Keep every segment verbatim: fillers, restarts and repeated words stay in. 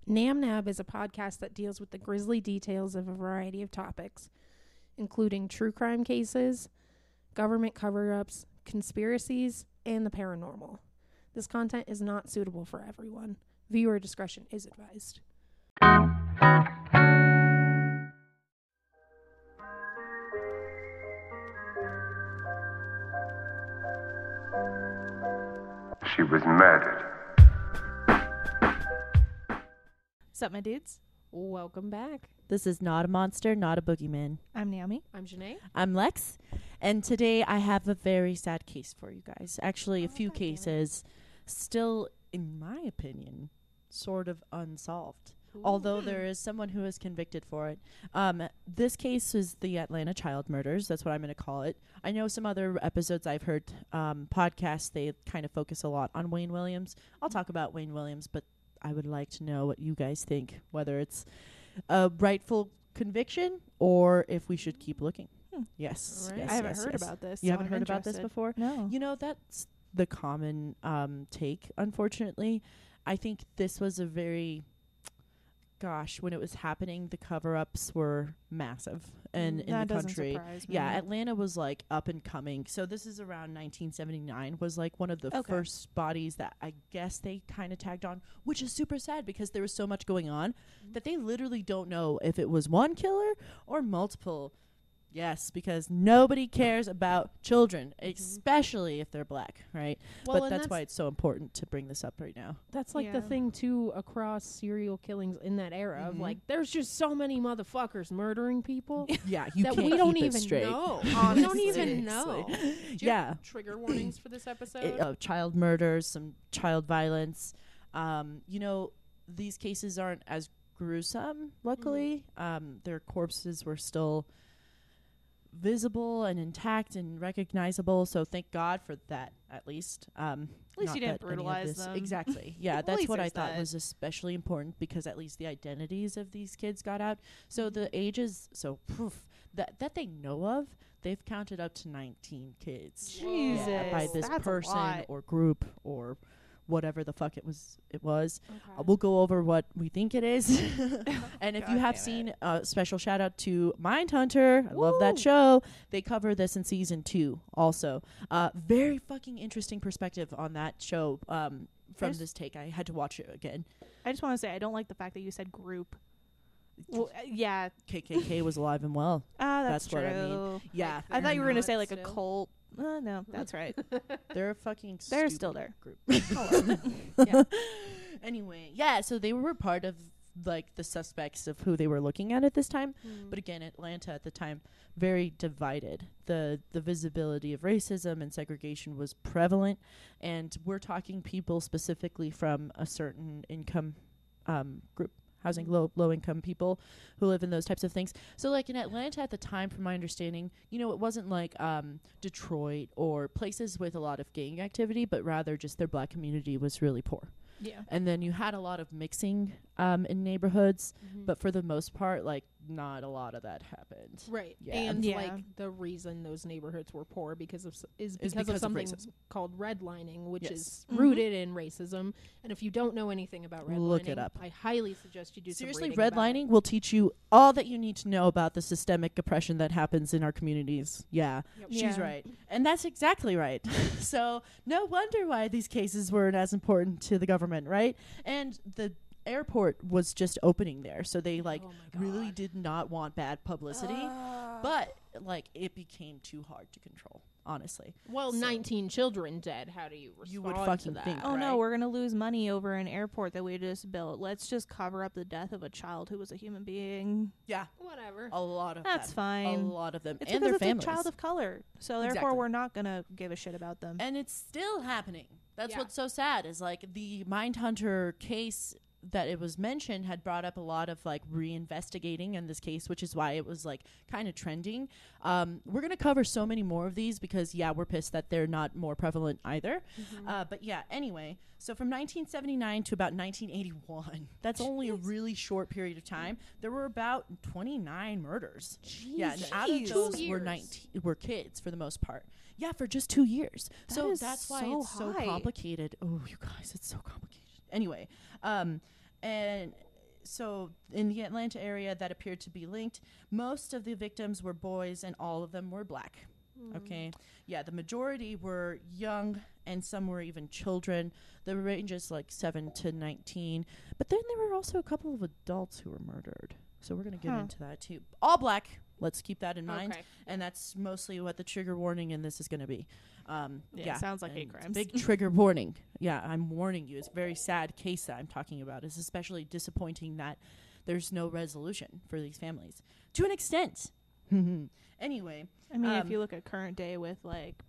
NamNab is a podcast that deals with the grisly details of a variety of topics, including true crime cases, government cover-ups, conspiracies, and the paranormal. This content is not suitable for everyone. Viewer discretion is advised. She was murdered. What's up, my dudes? Welcome back. This is not a monster, not a boogeyman. I'm Naomi. I'm Janae. I'm Lex, and today I have a very sad case for you guys. Actually, a Oh, few God damn it. cases still, in my opinion, sort of unsolved. Although there is someone who is convicted for it. Um, this case is the Atlanta child murders. That's what I'm going to call it. I know some other episodes I've heard, um, podcasts, they kind of focus a lot on Wayne Williams. I'll talk about Wayne Williams, but I would like to know what you guys think, whether it's a rightful conviction or if we should keep looking. Hmm. Yes, All right. yes. I haven't yes, heard yes. about this. You so haven't I'm heard about this interested. before? No. You know, that's the common um, take, unfortunately. I think this was a very, gosh, when it was happening, the cover-ups were massive and Mm, in that the doesn't country. surprise me. Yeah, Atlanta was like up and coming. So this is around nineteen seventy-nine was like one of the Okay. first bodies that I guess they kind of tagged on, which is super sad because there was so much going on that they literally don't know if it was one killer or multiple. Yes, because nobody cares about children, especially if they're black, right? Well, but and that's, why it's so important to bring this up right now. That's like the Yeah. thing, too, across serial killings in that era of, Mhm. like, there's just so many motherfuckers murdering people Yeah, you that can't we don't keep it even straight. know. we Honestly. don't even know. Seriously. Do you Yeah. have trigger warnings for this episode? It, uh, child murders, some child violence. Um, you know, these cases aren't as gruesome, luckily. Um, their corpses were still visible and intact and recognizable, so thank God for that, at least. Um, At least not you didn't that any of brutalize this- them. Exactly. Yeah, At that's least what I there's thought that. was especially important because at least the identities of these kids got out. So Mm-hmm. the ages, so poof, that that they know of, they've counted up to nineteen kids. Jesus, Yeah, by this that's a person lot. or group or whatever the fuck it was it was Okay. uh, we'll go over what we think it is. And if you God have damn seen it. a uh, special shout out to Mindhunter, I love that Woo. show. They cover this in season two also. Uh very fucking interesting perspective on that show. Um from There's- this take, I had to watch it again. I just want to say I don't like the fact that you said group. Well, uh, yeah, K K K was alive and well. ah, that's, That's true. what I mean. Yeah, I thought you were gonna not say like a still. cult. Uh, no, that's right. they're a fucking They're stupid still there. group. Yeah. Anyway, yeah, so they were part of like the suspects of who they were looking at at this time. Mm. But again, Atlanta at the time, very divided. The the visibility of racism and segregation was prevalent, and we're talking people specifically from a certain income um, group, housing low low income people who live in those types of things. So like in Atlanta at the time, from my understanding, you know, it wasn't like um, Detroit or places with a lot of gang activity, but rather just their black community was really poor. Yeah. And then you had a lot of mixing um, in neighborhoods, Mhm. but for the most part, like not a lot of that happened. Right. Yeah. And Yeah. like the reason those neighborhoods were poor because of s- is because, Is because of of something racism. called redlining, which Yes. is Mhm. rooted in racism. And if you don't know anything about redlining, Look it up. I highly suggest you do Seriously, some reading about it. redlining will teach you all that you need to know about the systemic oppression that happens in our communities. Yeah, Yep. she's Yeah. right. And that's exactly right. So no wonder why these cases weren't as important to the government, right? And the airport was just opening there, so they like Oh my really God. did not want bad publicity. Ah. But like it became too hard to control, honestly. Well, So- nineteen children dead. How do you respond You would to fucking that? think, Oh right? no, we're gonna lose money over an airport that we just built. Let's just cover up the death of a child who was a human being. Yeah, Whatever. a lot of That's them. fine. A lot of them, It's and because their it's families. a child of color, so therefore Exactly. we're not gonna give a shit about them. And it's still happening. That's Yeah. what's so sad is like the Mindhunter case that it was mentioned had brought up a lot of like reinvestigating in this case, which is why it was like kind of trending. Um, we're going to cover so many more of these because, yeah, we're pissed that they're not more prevalent either. Mm-hmm. Uh, but yeah, anyway, so from nineteen seventy-nine to about nineteen eighty-one, that's only a really short period of time. There were about twenty-nine murders. Yeah, and out of Jeez. those Two were years. nineteen were kids for the most part. Yeah, for just two years. That so is that's why so it's so high. complicated. Oh, you guys, it's so complicated. Anyway, um, and so in the Atlanta area that appeared to be linked, most of the victims were boys and all of them were black. Mm. Okay. Yeah, the majority were young and some were even children. The range is like seven to nineteen. But then there were also a couple of adults who were murdered. So we're going to get Huh. into that too. All black. Let's keep that in mind. Okay. And that's mostly what the trigger warning in this is going to be. Um, Yeah, yeah, sounds like hate and crimes. Big trigger warning. Yeah, I'm warning you. It's a very sad case that I'm talking about. It's especially disappointing that there's no resolution for these families to an extent. Anyway, I mean, Um, if you look at current day with like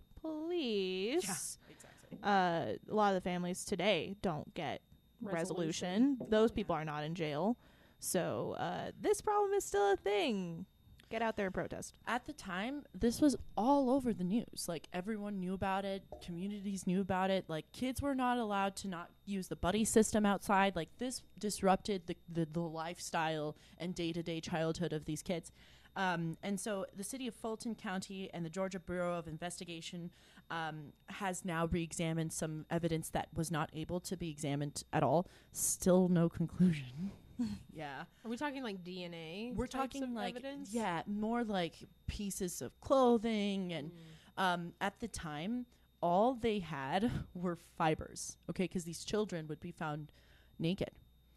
police, exactly. uh, a lot of the families today don't get resolution. Resolution. Those people are not in jail. So uh, this problem is still a thing. Get out there and protest. At the time, this was all over the news. Like, everyone knew about it. Communities knew about it. Like, kids were not allowed to not use the buddy system outside. Like, this disrupted the, the, the lifestyle and day-to-day childhood of these kids. Um, and so the city of Fulton County and the Georgia Bureau of Investigation um, has now re-examined some evidence that was not able to be examined at all. Still no conclusion. Yeah. Are we talking like D N A? We're types talking of like, evidence? yeah, more like pieces of clothing. And Mm. um, at the time, all they had were fibers, okay, because these children would be found naked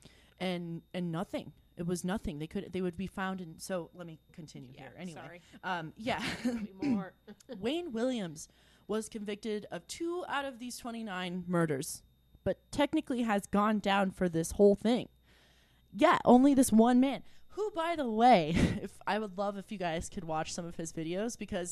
and and nothing. It was nothing. They could they would be found in. So let me continue Yeah, here. Anyway, sorry. um, yeah, Tell me more. Wayne Williams was convicted of two out of these twenty-nine murders, but technically has gone down for this whole thing. Yeah, only this one man, who, by the way, if I would love if you guys could watch some of his videos, because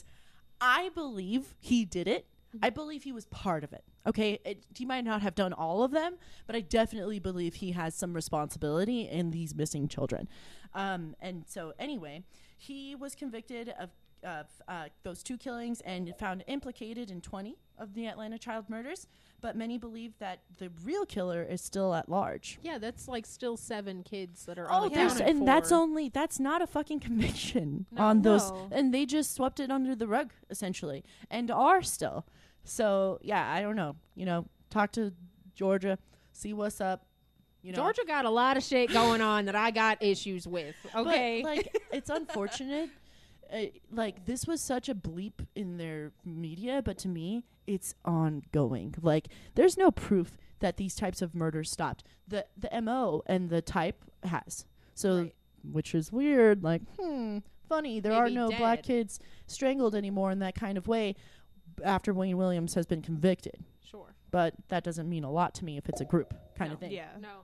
I believe he did it. I believe he was part of it. Okay, it, he might not have done all of them, but I definitely believe he has some responsibility in these missing children. Um, and so, anyway, he was convicted of of uh, those two killings and found implicated in twenty of the Atlanta child murders. But many believe that the real killer is still at large. Yeah, that's like still seven kids that are Oh, there's unaccounted and that's for. only that's not a fucking conviction No. on those, No. and they just swept it under the rug essentially, and are still. So yeah, I don't know. You know, talk to Georgia, see what's up. You know, Georgia got a lot of shit going on that I got issues with. But, Okay. like, it's unfortunate. Uh, like, this was such a bleep in their media, but to me, it's ongoing. Like, there's no proof that these types of murders stopped. The the M O and the type has. So, Right. which is weird. Like, hmm, funny. There are Maybe no black dead. kids strangled anymore in that kind of way after Wayne Williams has been convicted. Sure. But that doesn't mean a lot to me if it's a group kind No. of thing. Yeah. No.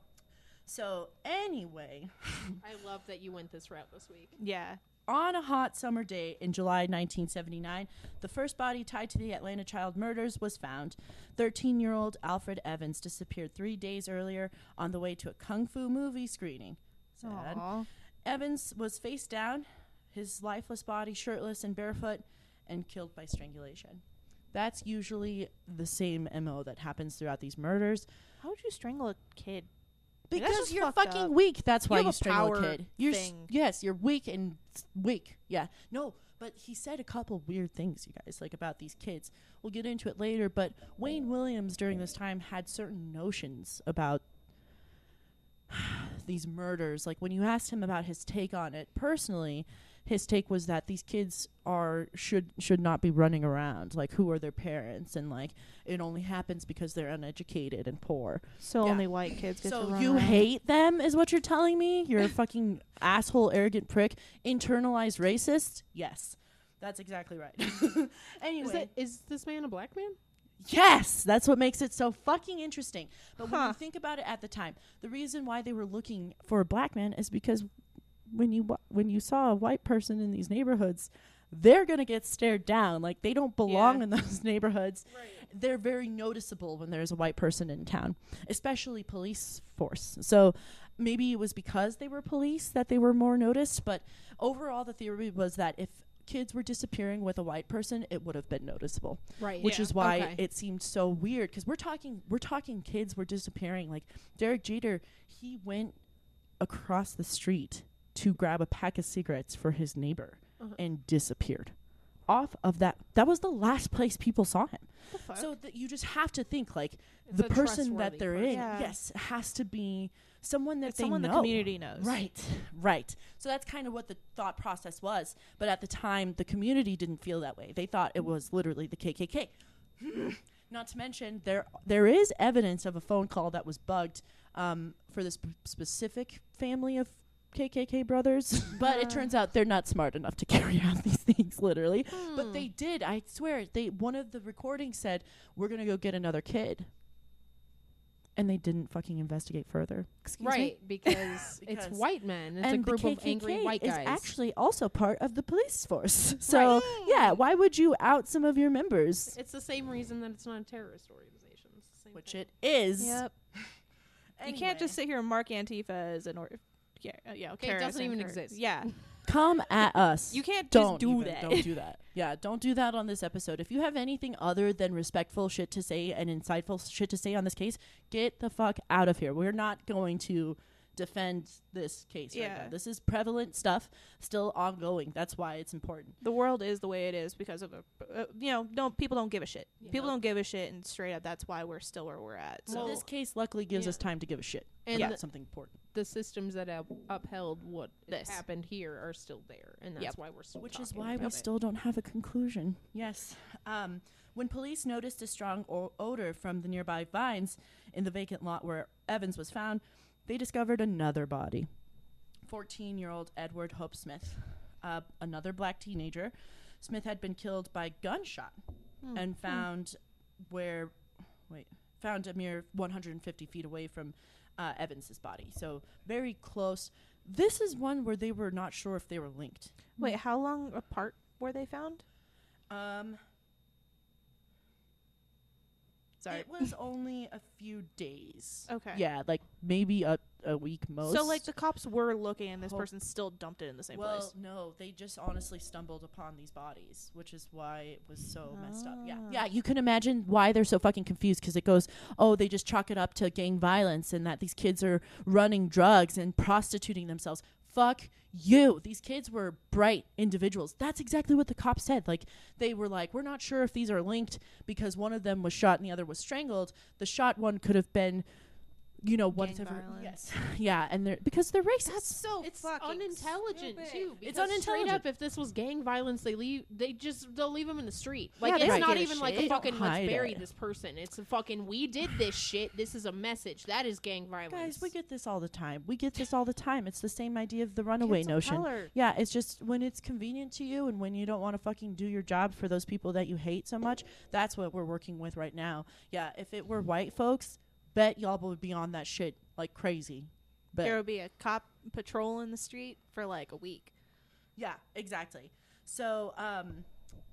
So, anyway, I love that you went this route this week. Yeah. on a hot summer day in July nineteen seventy-nine, the first body tied to the Atlanta child murders was found. thirteen-year-old Alfred Evans disappeared three days earlier on the way to a kung fu movie screening. Sad. Aw. Evans was face down, his lifeless body shirtless and barefoot, and killed by strangulation. That's usually the same M O that happens throughout these murders. How would you strangle a kid? Like, that's Because just you're fucked fucking up. weak. That's why have you, a strangle power a kid. You're s- thing. yes, you're weak and s- weak. Yeah. No, but he said a couple weird things, you guys, like about these kids. We'll get into it later, but Wayne Williams during this time had certain notions about these murders. Like, when you asked him about his take on it personally, his take was that these kids are should should not be running around. Like, who are their parents? And like, it only happens because they're uneducated and poor. So Yeah. only white kids get to So run you around. hate them is what you're telling me? You're a fucking asshole, arrogant prick, internalized racist? Yes. That's exactly right. Anyway. Is, that, is this man a black man? Yes, that's what makes it so fucking interesting. But when Huh. you think about it at the time, the reason why they were looking for a black man is because when you wa- when you saw a white person in these neighborhoods, they're going to get stared down. Like, they don't belong Yeah. in those neighborhoods. Right. They're very noticeable when there's a white person in town, especially police force. So maybe it was because they were police that they were more noticed, but overall the theory was that if kids were disappearing with a white person, it would have been noticeable. Right. Which yeah. is why Okay. it seemed so weird, because we're talking we're talking kids were disappearing. Like, Derek Jeter, he went across the street to grab a pack of cigarettes for his neighbor Uh-huh. and disappeared. off of that. That was the last place people saw him. The fuck? So that you just have to think like It's the a person that trustworthy they're person. in, Yeah. yes, has to be someone that It's they someone know. the community knows. Right, right. So that's kind of what the thought process was. But at the time, the community didn't feel that way. They thought it was literally the K K K. Not to mention, there there is evidence of a phone call that was bugged um, for this sp- specific family of K K K brothers. But it turns out they're not smart enough to carry out these things, literally. But they did. I swear, they one of the recordings said, "We're gonna go get another kid," and they didn't fucking investigate further. Excuse me? Right, because, Because- it's white men. It's and a group the of angry K K K white is guys. actually also part of the police force. So yeah, why would you out some of your members? It's the same reason that it's not a terrorist organization. It's the same Which thing. it is. Yep. You can't just sit here and mark Antifa as an or yeah uh, yeah It terrorist doesn't even and cur- exist. Yeah, come at us. you can't don't just do even- that. Don't do that. Yeah, don't do that on this episode. If you have anything other than respectful shit to say and insightful shit to say on this case, get the fuck out of here. We're not going to defend this case right Yeah. now. This is prevalent stuff, still ongoing. That's why it's important. The world is the way it is because of a uh, you know no people don't give a shit. Yeah. People don't give a shit, and straight up that's why we're still where we're at. So So this case luckily gives yeah. us time to give a shit And about the- something important. The systems that have upheld what This. happened here are still there, and that's Yep. why we're still Which is talking why we about it. still don't have a conclusion. Yes. Um, when police noticed a strong o- odor from the nearby vines in the vacant lot where Evans was found, they discovered another body. fourteen-year-old Edward Hope Smith, uh, another black teenager. Smith had been killed by gunshot Hmm. and found where, wait, found a mere one hundred fifty feet away from uh, Evans's body. So very close. This is one where they were not sure if they were linked. wait, how long apart were they found? Um, Sorry. It was only a few days. Okay. Yeah, like maybe a, a week most. So like the cops were looking, and this Hope- person still dumped it in the same well, place. no, they just honestly stumbled upon these bodies, which is why it was so messed up. Yeah, Ah. yeah, you can imagine why they're so fucking confused because it goes, oh, they just chalk it up to gang violence and that these kids are running drugs and prostituting themselves. Fuck you. These kids were bright individuals. That's exactly what the cops said. Like, they were like, we're not sure if these are linked because one of them was shot and the other was strangled. The shot one could have been, you know, whatever. violence. Yes. Yeah, and they're because they're racist. That's so It's fucking unintelligent stupid. too. It's because Straight unintelligent. up, if this was gang violence, they leave. They just they'll leave them in the street. Like Yeah, they it's don't not give a even like shit. a They don't fucking let's hide bury it. this person. It's a fucking we did this shit. This is a message. That is gang violence. Guys, we get this all the time. We get this all the time. It's the same idea of the runaway Cancel notion. color. Yeah, it's just when it's convenient to you and when you don't want to fucking do your job for those people that you hate so much, that's what we're working with right now. Yeah, if it were white folks, bet y'all would be on that shit like crazy. But There would be a cop patrol in the street for like a week. yeah, exactly. So, um,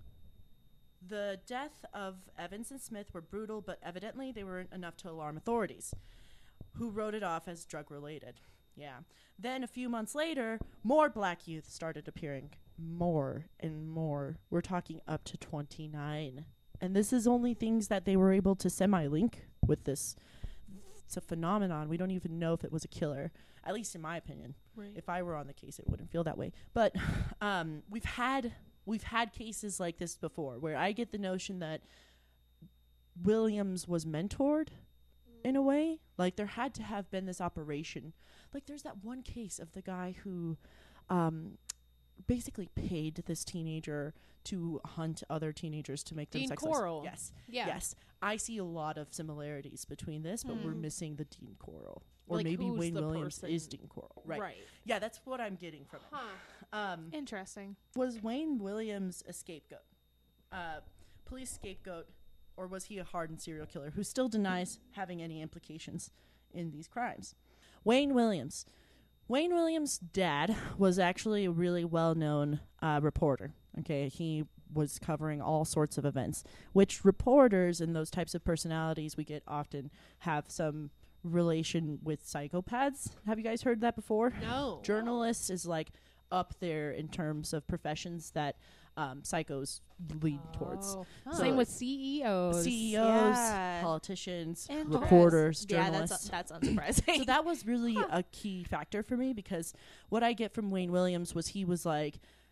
the death of Evans and Smith were brutal, but evidently they weren't enough to alarm authorities, who wrote it off as drug-related. Yeah. Then a few months later, more black youth started appearing. More and more. We're talking up to twenty-nine. And this is only things that they were able to semi-link with this. It's a phenomenon. We don't even know if it was a killer, at least in my opinion. Right. If I were on the case, it wouldn't feel that way. But um, we've had we've had cases like this before, where I get the notion that Williams was mentored in a way. Like there had to have been this operation. Like there's that one case of the guy who um, basically paid this teenager to hunt other teenagers to make them Dean sexually. Coral. Yes. Yeah. Yes. I see a lot of similarities between this, but we're Hmm. missing the Dean Coral. Or Like, maybe who's Wayne the Williams person? is Dean Coral. Right. Right. Yeah, that's what I'm getting from it. Huh. Um, Interesting. was Wayne Williams a scapegoat? Uh, police scapegoat, or was he a hardened serial killer who still denies having any implications in these crimes? Wayne Williams. Wayne Williams' dad was actually a really well-known uh, reporter. Okay, he was covering all sorts of events, which reporters and those types of personalities we get often have some relation with psychopaths. Have you guys heard that before? No. Journalists is like up there in terms of professions that um, psychos lead towards. Oh. Oh. Same with C E Os. C E Os, Yeah. politicians, Interesting. reporters, Yeah, journalists. that's that's unsurprising. So that was really a key factor for me because what I get from Wayne Williams was he was like,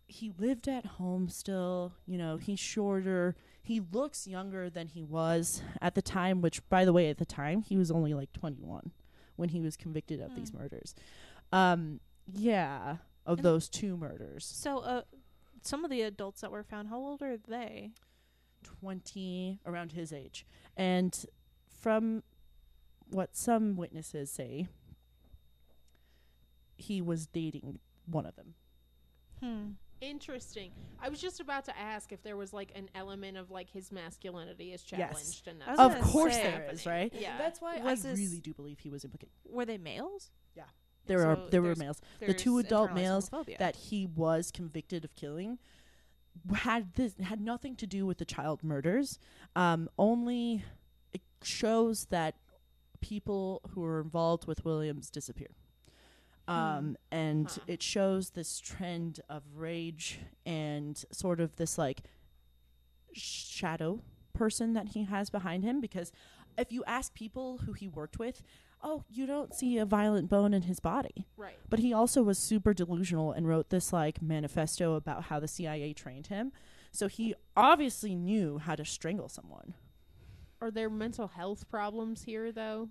he lived at home still. You know, he's shorter. He looks younger than he was at the time, which, by the way, at the time, he was only like twenty-one when he was convicted of mm. these murders. Um, yeah, of and those two murders. So, uh, some of the adults that were found, how old are they? twenty, around his age. And from what some witnesses say, he was dating one of them. Hmm. Interesting. I was just about to ask if there was like an element of like his masculinity is challenged. Yes. And that's of course there happening. is, right? Yeah. That's why was I really do believe he was implicated. Were they males? Yeah. There so are there were males. The two adult males homophobia. that he was convicted of killing had this had nothing to do with the child murders. Um, only it shows that people who were involved with Williams disappear. Um, and huh. it shows this trend of rage and sort of this like shadow person that he has behind him. Because if you ask people who he worked with, oh, you don't see a violent bone in his body. Right. But he also was super delusional and wrote this like manifesto about how the C I A trained him. So he obviously knew how to strangle someone. Are there mental health problems here though?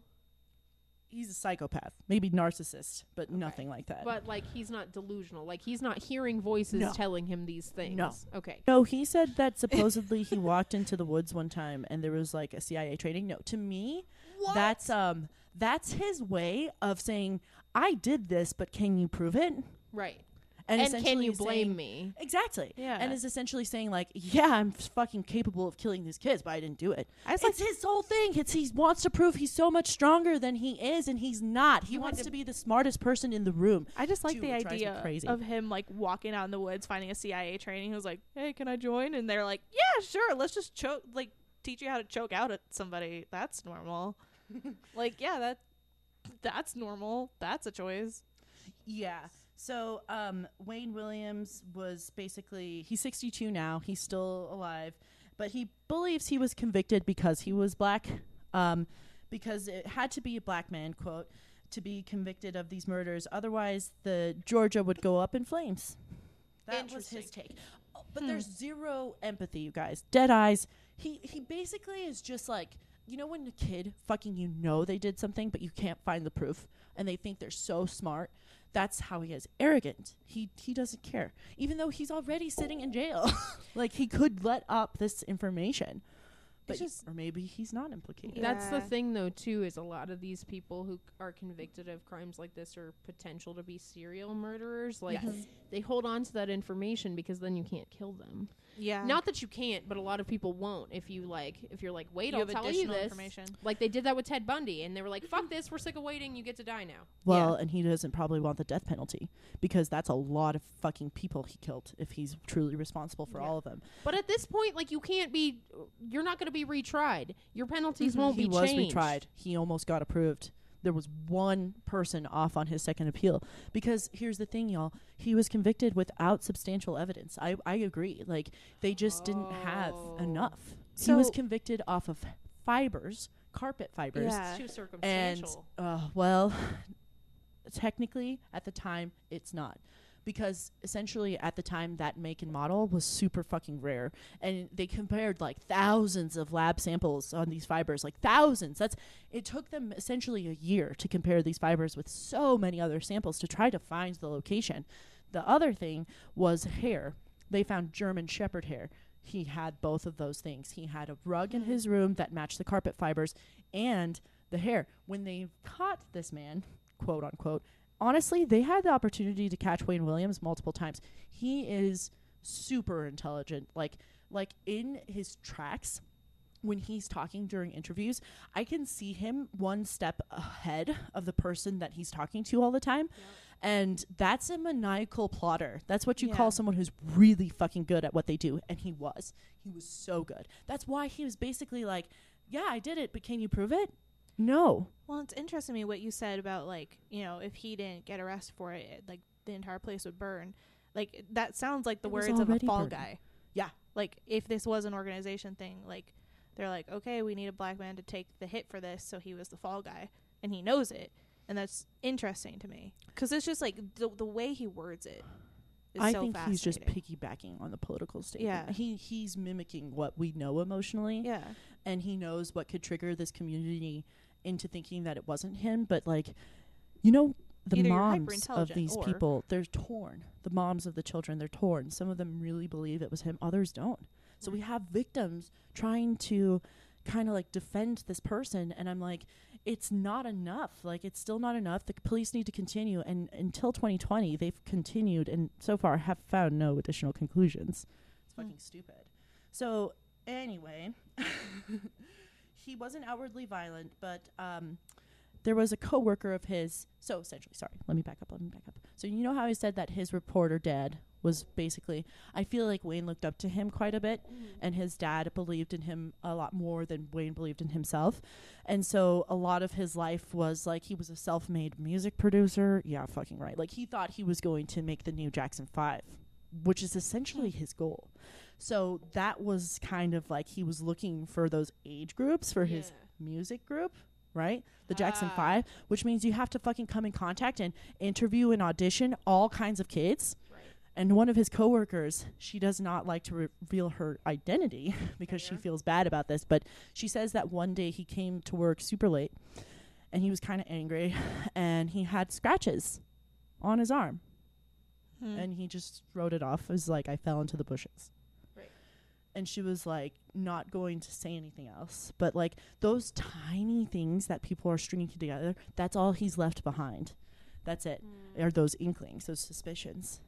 He's a psychopath, maybe narcissist, but okay. nothing like that. But like he's not delusional. Like he's not hearing voices no. telling him these things. No. Okay. No, he said that supposedly he walked into the woods one time and there was like a C I A training. No, to me, what? that's um that's his way of saying, I did this, but can you prove it? Right. And, and can you blame saying, me? Exactly. Yeah. And is essentially saying like, yeah, I'm fucking capable of killing these kids, but I didn't do it. It's like his whole thing. It's he wants to prove he's so much stronger than he is, and he's not. He wants to, to be the smartest person in the room. I just like Dude, the idea of him like walking out in the woods, finding a C I A training. He was like, "Hey, can I join?" And they're like, "Yeah, sure. Let's just choke, like teach you how to choke out at somebody. That's normal." Like, yeah, that that's normal. That's a choice. Yeah. So um, Wayne Williams was basically, he's sixty-two now. He's still alive. But he believes he was convicted because he was black. Um, because it had to be a black man, quote, to be convicted of these murders. Otherwise, the Georgia would go up in flames. That was his take. Oh, but hmm. there's zero empathy, you guys. Dead eyes. He, he basically is just like, you know when a kid fucking you know they did something, but you can't find the proof, and they think they're so smart? That's how he is. Arrogant. He he doesn't care. Even though he's already sitting in jail. Like, he could let up this information. But just, or maybe he's not implicated. Yeah. That's the thing, though, too, is a lot of these people who c- are convicted of crimes like this are potential to be serial murderers. Like, yes. they hold on to that information because then you can't kill them. Yeah. Not that you can't, but a lot of people won't. If you like, if you're like, wait, you I'll tell you this. Like they did that with Ted Bundy, and they were like, fuck this, we're sick of waiting, you get to die now. Well, yeah. and he doesn't probably want the death penalty because that's a lot of fucking people he killed if he's truly responsible for yeah. all of them. But at this point, like, you can't be, you're not going to be retried. Your penalties mm-hmm. won't he be changed. He was retried. He almost got approved. There was one person off on his second appeal. Because here's the thing, y'all. He was convicted without substantial evidence. I, I agree. Like, they just oh. didn't have enough. So he was convicted off of fibers, carpet fibers. Yeah. It's too circumstantial. And, uh, well, technically, at the time, it's not. Because essentially at the time that make and model was super fucking rare, and they compared like thousands of lab samples on these fibers, like thousands. That's it took them essentially a year to compare these fibers with so many other samples to try to find the location. The other thing was hair. They found German Shepherd hair. He had both of those things. He had a rug in his room that matched the carpet fibers and the hair. When they caught this man, quote unquote, honestly, they had the opportunity to catch Wayne Williams multiple times. He is super intelligent. Like, like in his tracks, when he's talking during interviews, I can see him one step ahead of the person that he's talking to all the time. Yeah. And that's a maniacal plotter. That's what you yeah. call someone who's really fucking good at what they do. And he was. He was so good. That's why he was basically like, yeah, I did it, but can you prove it? No. Well, it's interesting to me what you said about, like, you know, if he didn't get arrested for it, it like the entire place would burn. Like, that sounds like the it words of a fall burning. guy. Yeah. Like, if this was an organization thing, like, they're like, okay, we need a black man to take the hit for this, so he was the fall guy. And he knows it. And that's interesting to me. Because it's just, like, the, the way he words it. is I so think he's just fascinating. piggybacking on the political statement. Yeah. He he's mimicking what we know emotionally. Yeah. And he knows what could trigger this community into thinking that it wasn't him. But, like, you know, the Either you're moms of hyper-intelligent these or- people, they're torn. The moms of the children, they're torn. Some of them really believe it was him. Others don't. So we have victims trying to kind of, like, defend this person. And I'm like, it's not enough. Like, it's still not enough. The police need to continue. And until twenty twenty, they've continued and so far have found no additional conclusions. It's Hmm. fucking stupid. So, anyway, he wasn't outwardly violent, but um, there was a coworker of his. So, essentially, sorry, let me back up. Let me back up. So, you know how I said that his reporter dad was basically, I feel like Wayne looked up to him quite a bit, and his dad believed in him a lot more than Wayne believed in himself. And so a lot of his life was like he was a self-made music producer. Yeah, fucking right. Like, he thought he was going to make the new Jackson five, which is essentially his goal. So that was kind of like he was looking for those age groups for his Yeah. music group, right? The Jackson Ah. five, which means you have to fucking come in contact and interview and audition all kinds of kids. Right. And one of his coworkers, she does not like to re- reveal her identity because she Fair. feels bad about this. But she says that one day he came to work super late and he was kind of angry and he had scratches on his arm. Hmm. And he just wrote it off as like, I fell into the bushes. Right. And she was like, not going to say anything else. But like those tiny things that people are stringing together, that's all he's left behind. That's it. Mm. Are those inklings, those suspicions.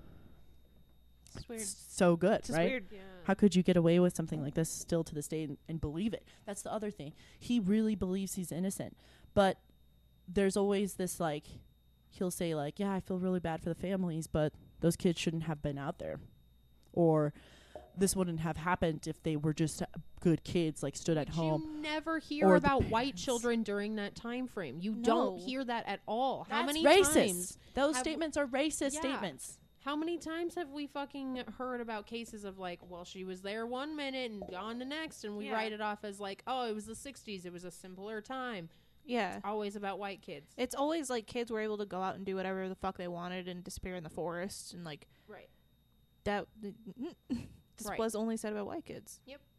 It's weird. S- So good, It's just right? weird. Yeah. How could you get away with something like this still to this day and, and believe it? That's the other thing. He really believes he's innocent. But there's always this, like, he'll say, like, yeah, I feel really bad for the families, but those kids shouldn't have been out there. Or this wouldn't have happened if they were just uh, good kids, like, stood at But home. You never hear Or the about white parents. children during that time frame. You No. don't hear that at all. How That's many racist. times? Those have- statements are racist Yeah. statements. How many times have we fucking heard about cases of like, well, she was there one minute and gone the next, and we Yeah. write it off as like, oh, it was the sixties, it was a simpler time. Yeah. Always about white kids. It's always like kids were able to go out and do whatever the fuck they wanted and disappear in the forest and like Right. that. This Right. was only said about white kids.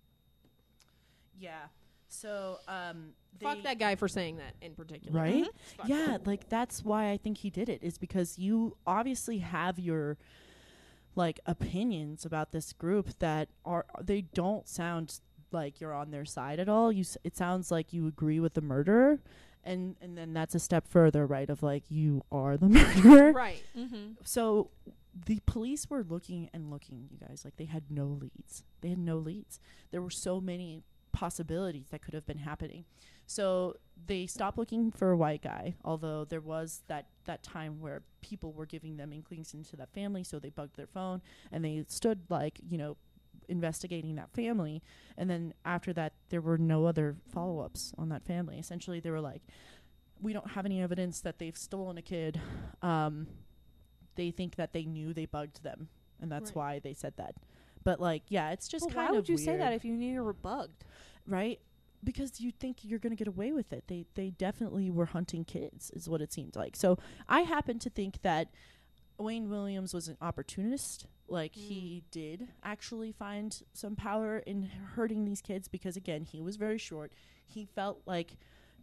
Yeah. So, um, Fuck they- that guy for saying that in particular. Right? Fuck Yeah, him. like that's why I think he did it, is because you obviously have your like opinions about this group that are they don't sound like you're on their side at all. You s- it sounds like you agree with the murderer, and and then that's a step further, right? Of like you are the murderer. Right. Mm-hmm. So the police were looking and looking, you guys, like they had no leads. They had no leads. There were so many possibilities that could have been happening. So they stopped looking for a white guy, although there was that, that time where people were giving them inklings into that family, so they bugged their phone and they stood like, you know, investigating that family. And then after that, there were no other follow-ups on that family. Essentially, they were like, we don't have any evidence that they've stolen a kid. Um, they think that they knew they bugged them, and that's Right. why they said that. But like, yeah, it's just Well, kind why of would you say that weird, if you knew you were bugged? right? Because you think you're going to get away with it. They they definitely were hunting kids, is what it seemed like. So I happen to think that Wayne Williams was an opportunist. Like he did actually find some power in hurting these kids because, again, he was very short. He felt like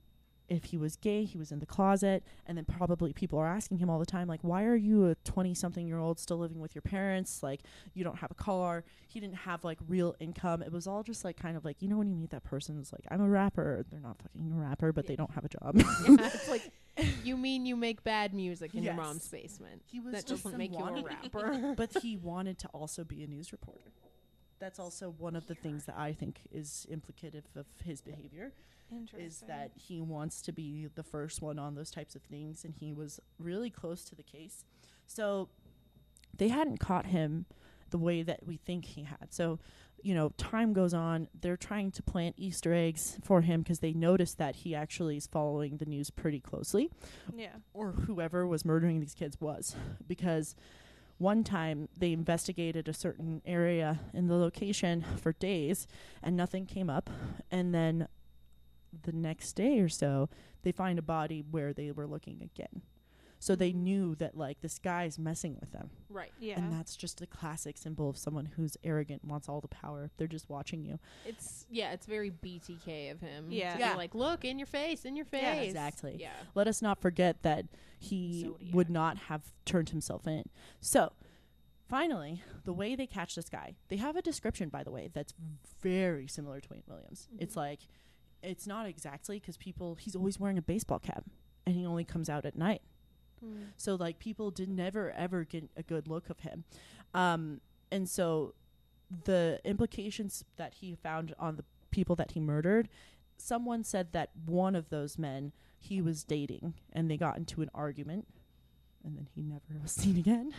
if he was gay, he was in the closet. And then probably people are asking him all the time, like, why are you a twenty-something-year-old still living with your parents? Like, you don't have a car. He didn't have, like, real income. It was all just, like, kind of like, you know, when you meet that person, it's like, I'm a rapper. They're not fucking a rapper, but they don't have a job. Yeah, it's like, you mean you make bad music in your Yes. mom's basement. He was That just doesn't some make you a wannabe. rapper. But he wanted to also be a news reporter. That's also one of the things that I think is implicative of his behavior. Is that he wants to be the first one on those types of things, and he was really close to the case. So they hadn't caught him the way that we think he had. So, you know, time goes on. They're trying to plant Easter eggs for him because they noticed that he actually is following the news pretty closely, Yeah. or whoever was murdering these kids was. Because one time they investigated a certain area in the location for days and nothing came up. And then the next day or so, they find a body where they were looking again. So they knew that like this guy's messing with them. Right. Yeah. And that's just a classic symbol of someone who's arrogant, wants all the power. They're just watching you. It's yeah, it's very B T K of him. Yeah. To Yeah. be like, look in your face, in your face. Yeah, exactly. Yeah. Let us not forget that he Zodiac. would not have turned himself in. So, finally, the way they catch this guy, they have a description, by the way, that's very similar to Wayne Williams. Mhm. It's like, it's not exactly because people, he's always wearing a baseball cap and he only comes out at night. Mm. So, like, people did never, ever get a good look of him. Um, and so, the implications that he found on the people that he murdered, someone said that one of those men he was dating and they got into an argument and then he never was seen again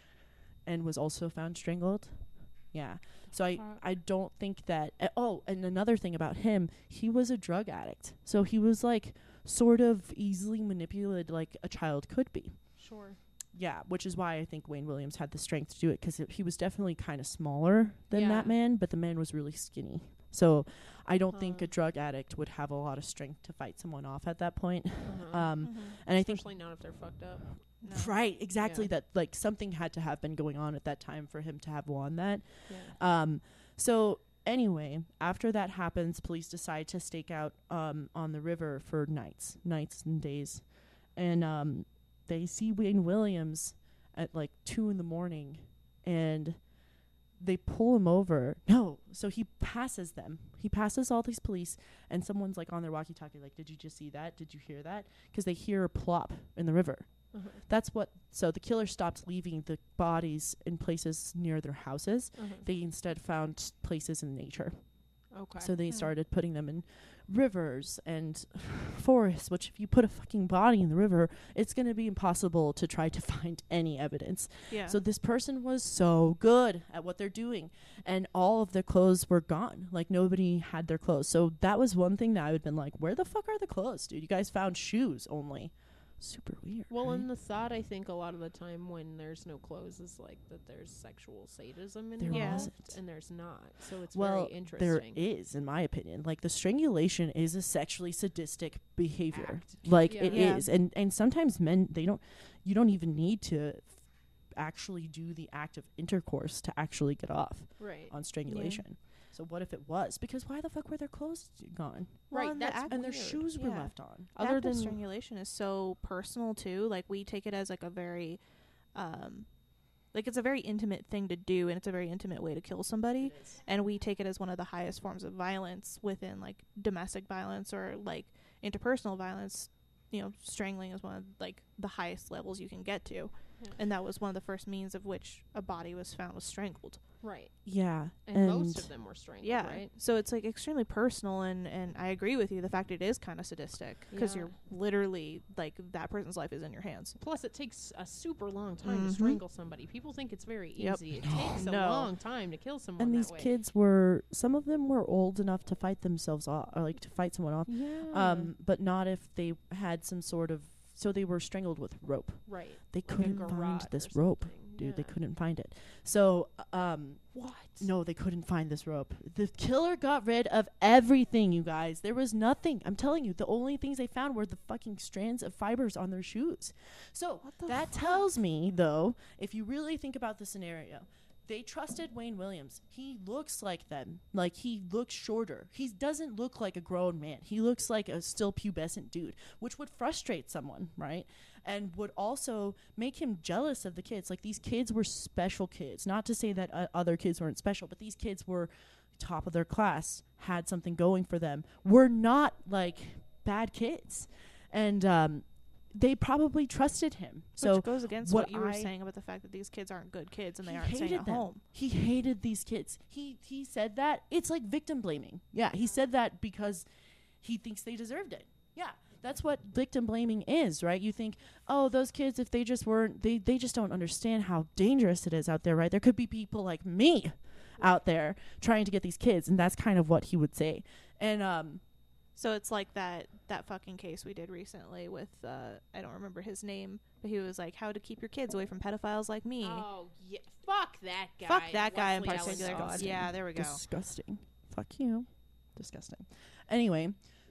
and was also found strangled. Yeah. So I, Fuck. I don't think that uh, oh, and another thing about him, he was a drug addict. So he was like sort of easily manipulated like a child could be. Sure. Yeah, which is why I think Wayne Williams had the strength to do it, because he was definitely kind of smaller than Yeah. that man, but the man was really skinny. So I don't think Huh. a drug addict would have a lot of strength to fight someone off at that point. Uh-huh. Um, Mhm. and I think Especially not if they're fucked up. No. right, exactly Yeah. that like something had to have been going on at that time for him to have won that. Yeah. Um, so anyway, after that happens, police decide to stake out um, on the river for nights, nights and days, and um, they see Wayne Williams at like two in the morning, and they pull him over. No, so he passes them. He passes all these police, and someone's like on their walkie-talkie, like, "Did you just see that? Did you hear that?" Because they hear a plop in the river. Uh-huh. That's what. So the killer stopped leaving the bodies in places near their houses. Uh-huh. They instead found places in nature. Okay. So they Hmm. started putting them in rivers and forests, which if you put a fucking body in the river, it's going to be impossible to try to find any evidence. Yeah. So this person was so good at what they're doing, and all of their clothes were gone. Like nobody had their clothes. So that was one thing that I would have been like, where the fuck are the clothes, dude? You guys found shoes only. Super weird. Well, right? and the thought, I think, a lot of the time when there's no clothes is like that there's sexual sadism There involved, wasn't. and there's not. So it's well, very interesting. there is, in my opinion. Like the strangulation is a sexually sadistic behavior. Act. Like Yeah. it is, Yeah. and and sometimes men they don't. You don't even need to f- actually do the act of intercourse to actually get off Right. on strangulation. So what if it was? Because why the fuck were their clothes gone? Well, Right, and the that's act- And their weird. shoes were Yeah. left on. The Other act of than- strangulation is so personal too. Like we take it as like a very, um, like it's a very intimate thing to do, and it's a very intimate way to kill somebody. And we take it as one of the highest forms of violence within like domestic violence or like interpersonal violence. You know, strangling is one of like the highest levels you can get to, Yeah. and that was one of the first means of which a body was found was strangled. Right. Yeah, And, most of them were strangled, Yeah, right? so it's like extremely personal, and and I agree with you. The fact it is kind of sadistic because Yeah. you're literally like that person's life is in your hands. Plus, it takes a super long time Mhm. to strangle somebody. People think it's very Yep. easy. It takes a No. long time to kill someone and that these way. kids were. Some of them were old enough to fight themselves off, or like to fight someone off. Yeah. Um, but not if they had some sort of. So they were strangled with rope. right. They Like a couldn't find garrote this or rope, something. dude. They Yeah. couldn't find it. So, um, What? no, they couldn't find this rope. The killer got rid of everything, you guys. There was nothing. I'm telling you, the only things they found were the fucking strands of fibers on their shoes. So What the that fuck? tells me, though, if you really think about the scenario, they trusted Wayne Williams. He looks like them. Like, he looks shorter. He doesn't look like a grown man. He looks like a still pubescent dude, which would frustrate someone, right? And would also make him jealous of the kids. Like, these kids were special kids. Not to say that uh, other kids weren't special, but these kids were top of their class, had something going for them, were not, like, bad kids. And um, they probably trusted him. So Which goes against what what, you were I- saying about the fact that these kids aren't good kids and they he aren't staying hated at them. home. He hated these kids. He he said that. It's like victim blaming. Yeah, he said that because he thinks they deserved it. Yeah, that's what victim blaming is, right? You think, oh, those kids, if they just weren't, they, they just don't understand how dangerous it is out there, right? There could be people like me out there trying to get these kids, and that's kind of what he would say. And um, So it's like that that fucking case we did recently with uh I don't remember his name, but he was like, how to keep your kids away from pedophiles like me. Oh, yeah. Fuck that guy. Fuck that guy in Leslie particular. Ellis. Disgusting. Yeah, there we go. disgusting. Fuck you. Disgusting. Anyway,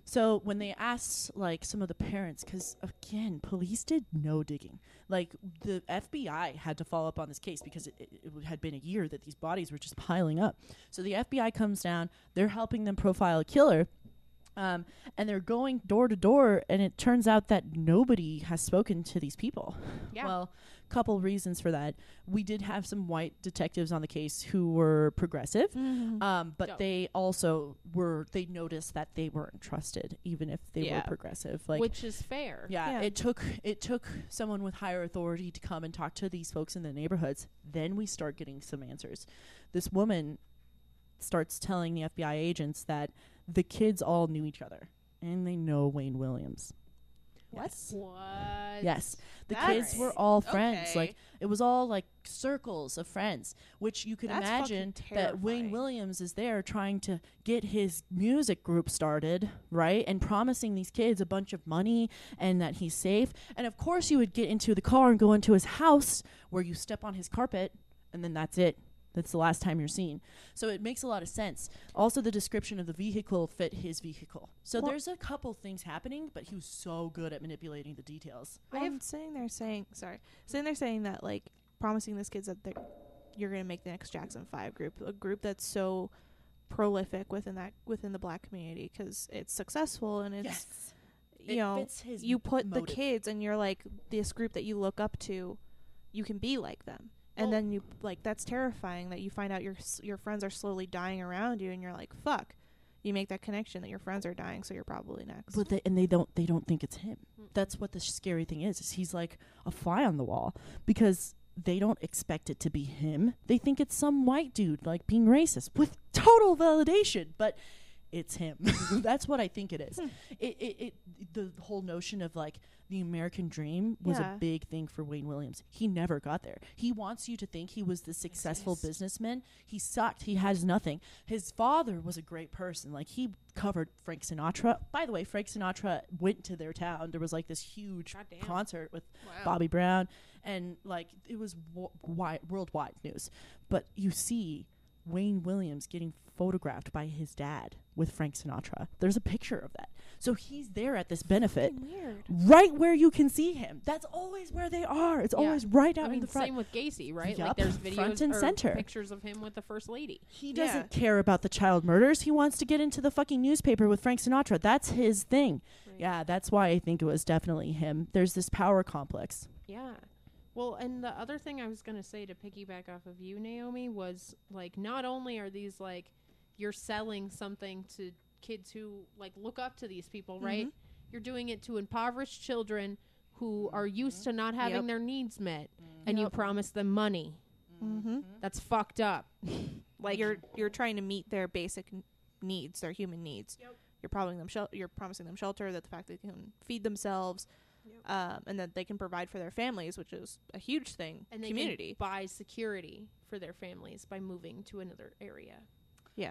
So when they asked like some of the parents, because again, police did no digging. Like the F B I had to follow up on this case because it, it, it had been a year that these bodies were just piling up. So the F B I comes down, they're helping them profile a killer. Um, and they're going door to door, and it turns out that nobody has spoken to these people. Yeah. Well, couple reasons for that. We did have some white detectives on the case who were progressive, Mm-hmm. um, but Dope. they also were, they noticed that they weren't trusted, even if they Yeah. were progressive. Like, Which is fair. yeah, Yeah. it took it took someone with higher authority to come and talk to these folks in the neighborhoods. Then we start getting some answers. This woman starts telling the F B I agents that the kids all knew each other and they know Wayne Williams. What? Yes. What? Yes. The That's- kids were all friends. okay. Like it was all like circles of friends, which you could That's imagine fucking that Wayne terrifying. Williams is there trying to get his music group started, right? And promising these kids a bunch of money and that he's safe. And of course you would get into the car and go into his house where you step on his carpet and then that's it. That's the last time you're seen. So it makes a lot of sense. Also, the description of the vehicle fit his vehicle. So Well- there's a couple things happening, but he was so good at manipulating the details. I am sitting there saying, sorry, sitting there saying that like promising these kids that they're, you're gonna make the next Jackson Five group, a group that's so prolific within that within the black community because it's successful and it's Yes. you It know fits his you put the motive. kids and you're like this group that you look up to, you can be like them. And Well- then you like that's terrifying that you find out your s- your friends are slowly dying around you and you're like fuck. You make that connection that your friends are dying, so you're probably next. But they, and they don't they don't think it's him. Mm. That's what the scary thing is. Is he's like a fly on the wall because they don't expect it to be him. They think it's some white dude like being racist with total validation, but it's him. That's what I think it is. Hmm. It, it it the whole notion of like the American dream was Yeah. a big thing for Wayne Williams. He never got there. He wants you to think he was the successful Yes. businessman. He sucked. He has nothing. His father was a great person. Like he covered Frank Sinatra. By the way, Frank Sinatra went to their town. There was like this huge Goddamn. concert with Wow. Bobby Brown, and like it was wo- wi- worldwide news. But you see Wayne Williams getting photographed by his dad with Frank Sinatra. There's a picture of that. So he's there at this benefit, Fucking weird. right where you can see him. That's always where they are. It's Yeah. always right out I mean, in the front. same with Gacy, right? Yup, Like, there's videos front and or center. pictures of him with the first lady. He Yeah. doesn't care about the child murders. He wants to get into the fucking newspaper with Frank Sinatra. That's his thing. Right. Yeah, that's why I think it was definitely him. There's this power complex. Yeah. Well, and the other thing I was going to say to piggyback off of you, Naomi, was like, not only are these like, you're selling something to kids who like look up to these people, right? Mhm. You're doing it to impoverished children who are used to not having Yep. their needs met, and you Yep. promise them money. Mm-hmm. That's fucked up. Like you're you're trying to meet their basic n- needs, their human needs. Yep. You're promising them shel- you're promising them shelter, that the fact that they can feed themselves, Yep. um, and that they can provide for their families, which is a huge thing. And they Community. can buy security for their families by moving to another area. Yeah.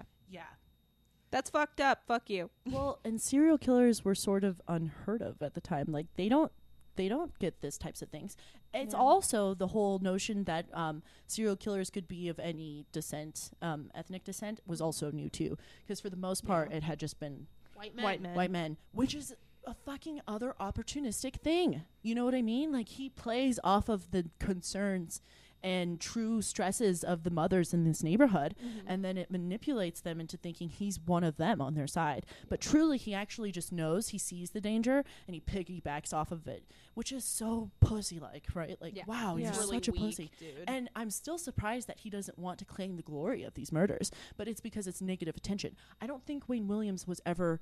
That's fucked up. Fuck you. Well, and serial killers were sort of unheard of at the time. Like they don't they don't get this types of things. It's Yeah. also the whole notion that um, serial killers could be of any descent, um, ethnic descent, was also new too. Because for the most part, Yeah. it had just been White men. White men. white men, which is a fucking other opportunistic thing. You know what I mean? Like he plays off of the concerns and true stresses of the mothers in this neighborhood, Mm-hmm. and then it manipulates them into thinking he's one of them on their side. But truly, he actually just knows, he sees the danger, and he piggybacks off of it, which is so pussy-like, right? Like, Yeah. wow, Yeah. he's Really such a weak, pussy. dude. And I'm still surprised that he doesn't want to claim the glory of these murders, but it's because it's negative attention. I don't think Wayne Williams was ever...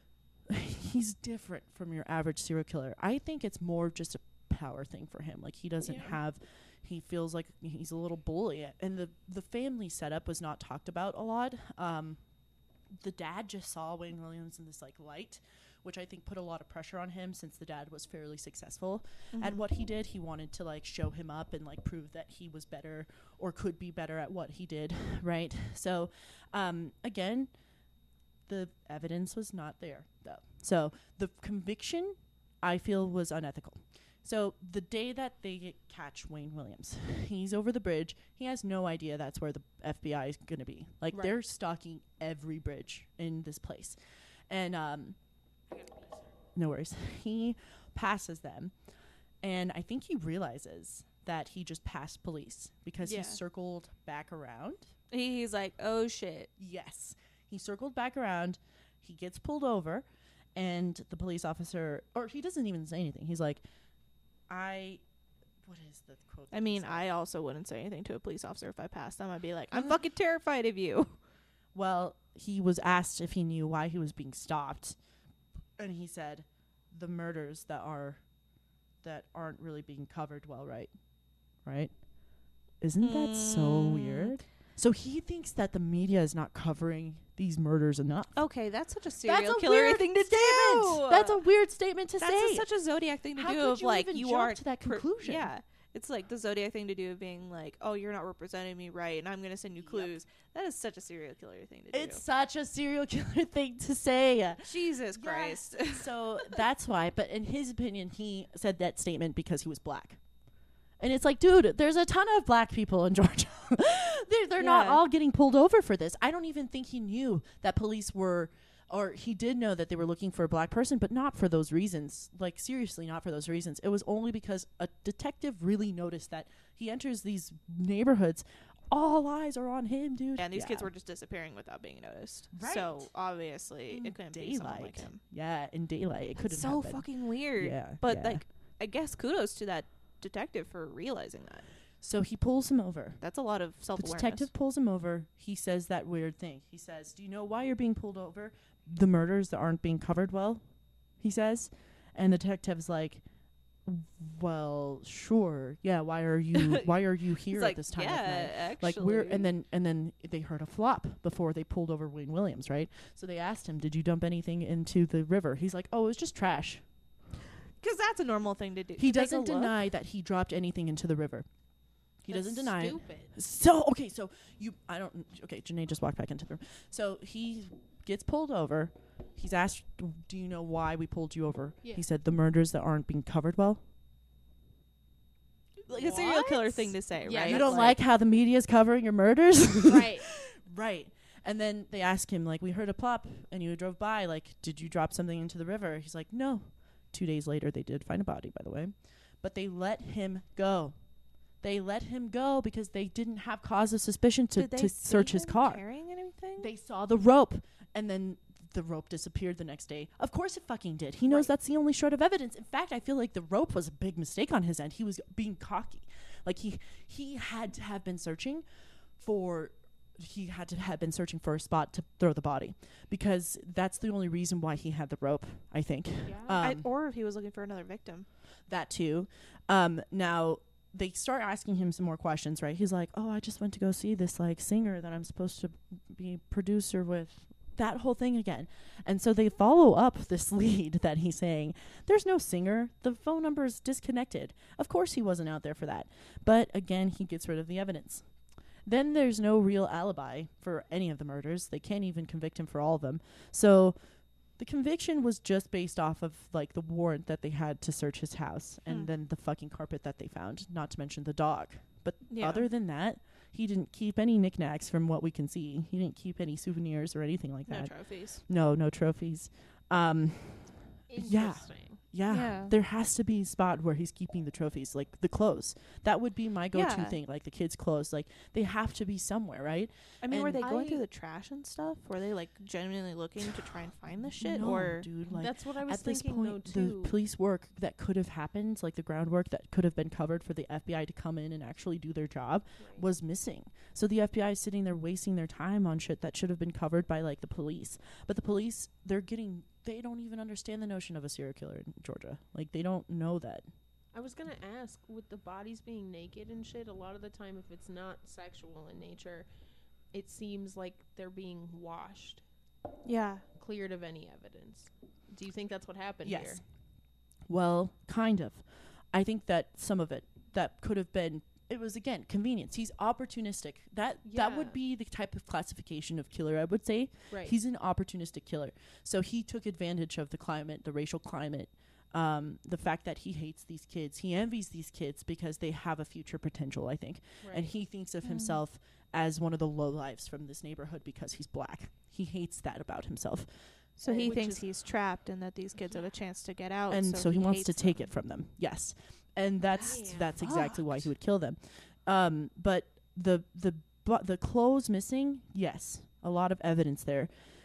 he's different from your average serial killer. I think it's more just a power thing for him. Like, he doesn't Yeah. have... He feels like he's a little bully. And the, the family setup was not talked about a lot. Um, the dad just saw Wayne Williams in this, like, light, which I think put a lot of pressure on him since the dad was fairly successful at what he did. He wanted to like show him up and like prove that he was better or could be better at what he did, right? So um again, the evidence was not there though. So the conviction, I feel, was unethical. So the day that they catch Wayne Williams, he's over the bridge. He has no idea that's where the F B I is going to be. Like Right. they're stalking every bridge in this place. And um No worries. He passes them, and I think he realizes that he just passed police because Yeah. he circled back around. He, he's like, oh shit. Yes. He circled back around. He gets pulled over, and the police officer, or he doesn't even say anything. He's like, I, what is the quote? I that he mean, said? I also wouldn't say anything to a police officer if I passed them. I'd be like, I'm Uh, fucking terrified of you. Well, he was asked if he knew why he was being stopped, and he said, the murders that are, that aren't really being covered well, right? Right? Isn't that so Mm. weird? So he thinks that the media is not covering these murders enough. Okay, that's such a serial That's a killer weird thing to statement. do. That's a weird statement to That's say. a, such a Zodiac thing to How do could of you like even you jump are to that per- conclusion? yeah, it's like the Zodiac thing to do of being like, oh, you're not representing me right, and I'm gonna send you Yep. clues. That is such a serial killer thing to do. It's such a serial killer thing to say. Jesus Yes. Christ. So that's why. But in his opinion, he said that statement because he was black. And it's like, dude, there's a ton of black people in Georgia. they're they're not Yeah. all getting pulled over for this. I don't even think he knew that police were, or he did know that they were looking for a black person, but not for those reasons. Like, seriously, not for those reasons. It was only because a detective really noticed that he enters these neighborhoods. All eyes are on him, dude. And these Yeah. kids were just disappearing without being noticed. Right. So obviously In it couldn't be someone like daylight. him. Yeah, in daylight. It couldn't It's so happen. fucking weird. Yeah, But yeah. like, I guess kudos to that detective for realizing that. So he pulls him over. That's a lot of The self-awareness. detective pulls him over. He says that weird thing. He says, do you know why you're being pulled over? The murders that aren't being covered well, he says. And the detective's like, well, sure. Yeah, why are you why are you here He's at like, this time yeah, of night? actually. Like we're and then and then they heard a flop before they pulled over Wayne Williams, right? So they asked him, did you dump anything into the river? He's like, oh, it was just trash. Because that's a normal thing to do. He Take a doesn't look. deny that he dropped anything into the river. He That's doesn't deny it. stupid. So okay, so you I don't okay, Janae just walked back into the room. So he gets pulled over. He's asked, do you know why we pulled you over? Yeah. He said the murders that aren't being covered well. Like a serial killer What? thing to say, Yeah, right? You don't like, how the media is covering your murders? Right. Right. And then they ask him, like, we heard a plop and you drove by, like, did you drop something into the river? He's like, no. Two days later, they did find a body, by the way. But they let him go. They let him go because they didn't have cause of suspicion to, Did they to see search his him car. carrying anything? They saw the rope, and then the rope disappeared the next day. Of course it fucking did. He knows Right. that's the only shred of evidence. In fact, I feel like the rope was a big mistake on his end. He was being cocky. Like he he had to have been searching for he had to have been searching for a spot to throw the body because that's the only reason why he had the rope, I think. Yeah. I, Um, or if he was looking for another victim. that too. Um, now they start asking him some more questions, right? He's like, "Oh, I just went to go see this like singer that I'm supposed to be producer with." That whole thing again. And so they follow up this lead that he's saying, there's no singer. The phone number is disconnected. Of course he wasn't out there for that. But again, he gets rid of the evidence. Then there's no real alibi for any of the murders. They can't even convict him for all of them. So the conviction was just based off of like the warrant that they had to search his house and Hmm. then the fucking carpet that they found, not to mention the dog. But Yeah. other than that, he didn't keep any knickknacks from what we can see. He didn't keep any souvenirs or anything like No that. trophies. No, no trophies. Um, Yeah. Interesting. yeah, Yeah. there has to be a spot where he's keeping the trophies, like the clothes. That would be my go-to Yeah. thing, like the kids' clothes. Like they have to be somewhere, right? I mean, were And they going I- through the trash and stuff? Were they like genuinely looking to try and find the shit? No, or dude, like That's what I was at this thinking though point, the too. police work that could have happened, like the groundwork that could have been covered for the F B I to come in and actually do their job, Right. was missing. So the F B I is sitting there wasting their time on shit that should have been covered by like the police. But the police, they're getting, they don't even understand the notion of a serial killer in Georgia. Like they don't know that. I was gonna ask, with the bodies being naked and shit, a lot of the time, if it's not sexual in nature, it seems like they're being washed, yeah, cleared of any evidence. Do you think that's what happened Yes. here? Well, kind of. I think that some of it that could have been, it was again convenience. He's opportunistic. That that Yeah. would be the type of classification of killer I would say. Right. He's an opportunistic killer. So he took advantage of the climate, the racial climate, um, the fact that he hates these kids. He envies these kids because they have a future potential, I think. right. And he thinks of Mm. himself as one of the low lives from this neighborhood because he's black. He hates that about himself. So he Which thinks is- he's trapped and that these kids have a chance to get out. and so, he, wants to hates take them. it from them. Yes, and that's Damn. that's exactly why Fucked. he would kill them. Um, but the the bu- the clothes missing, yes, a lot of evidence there.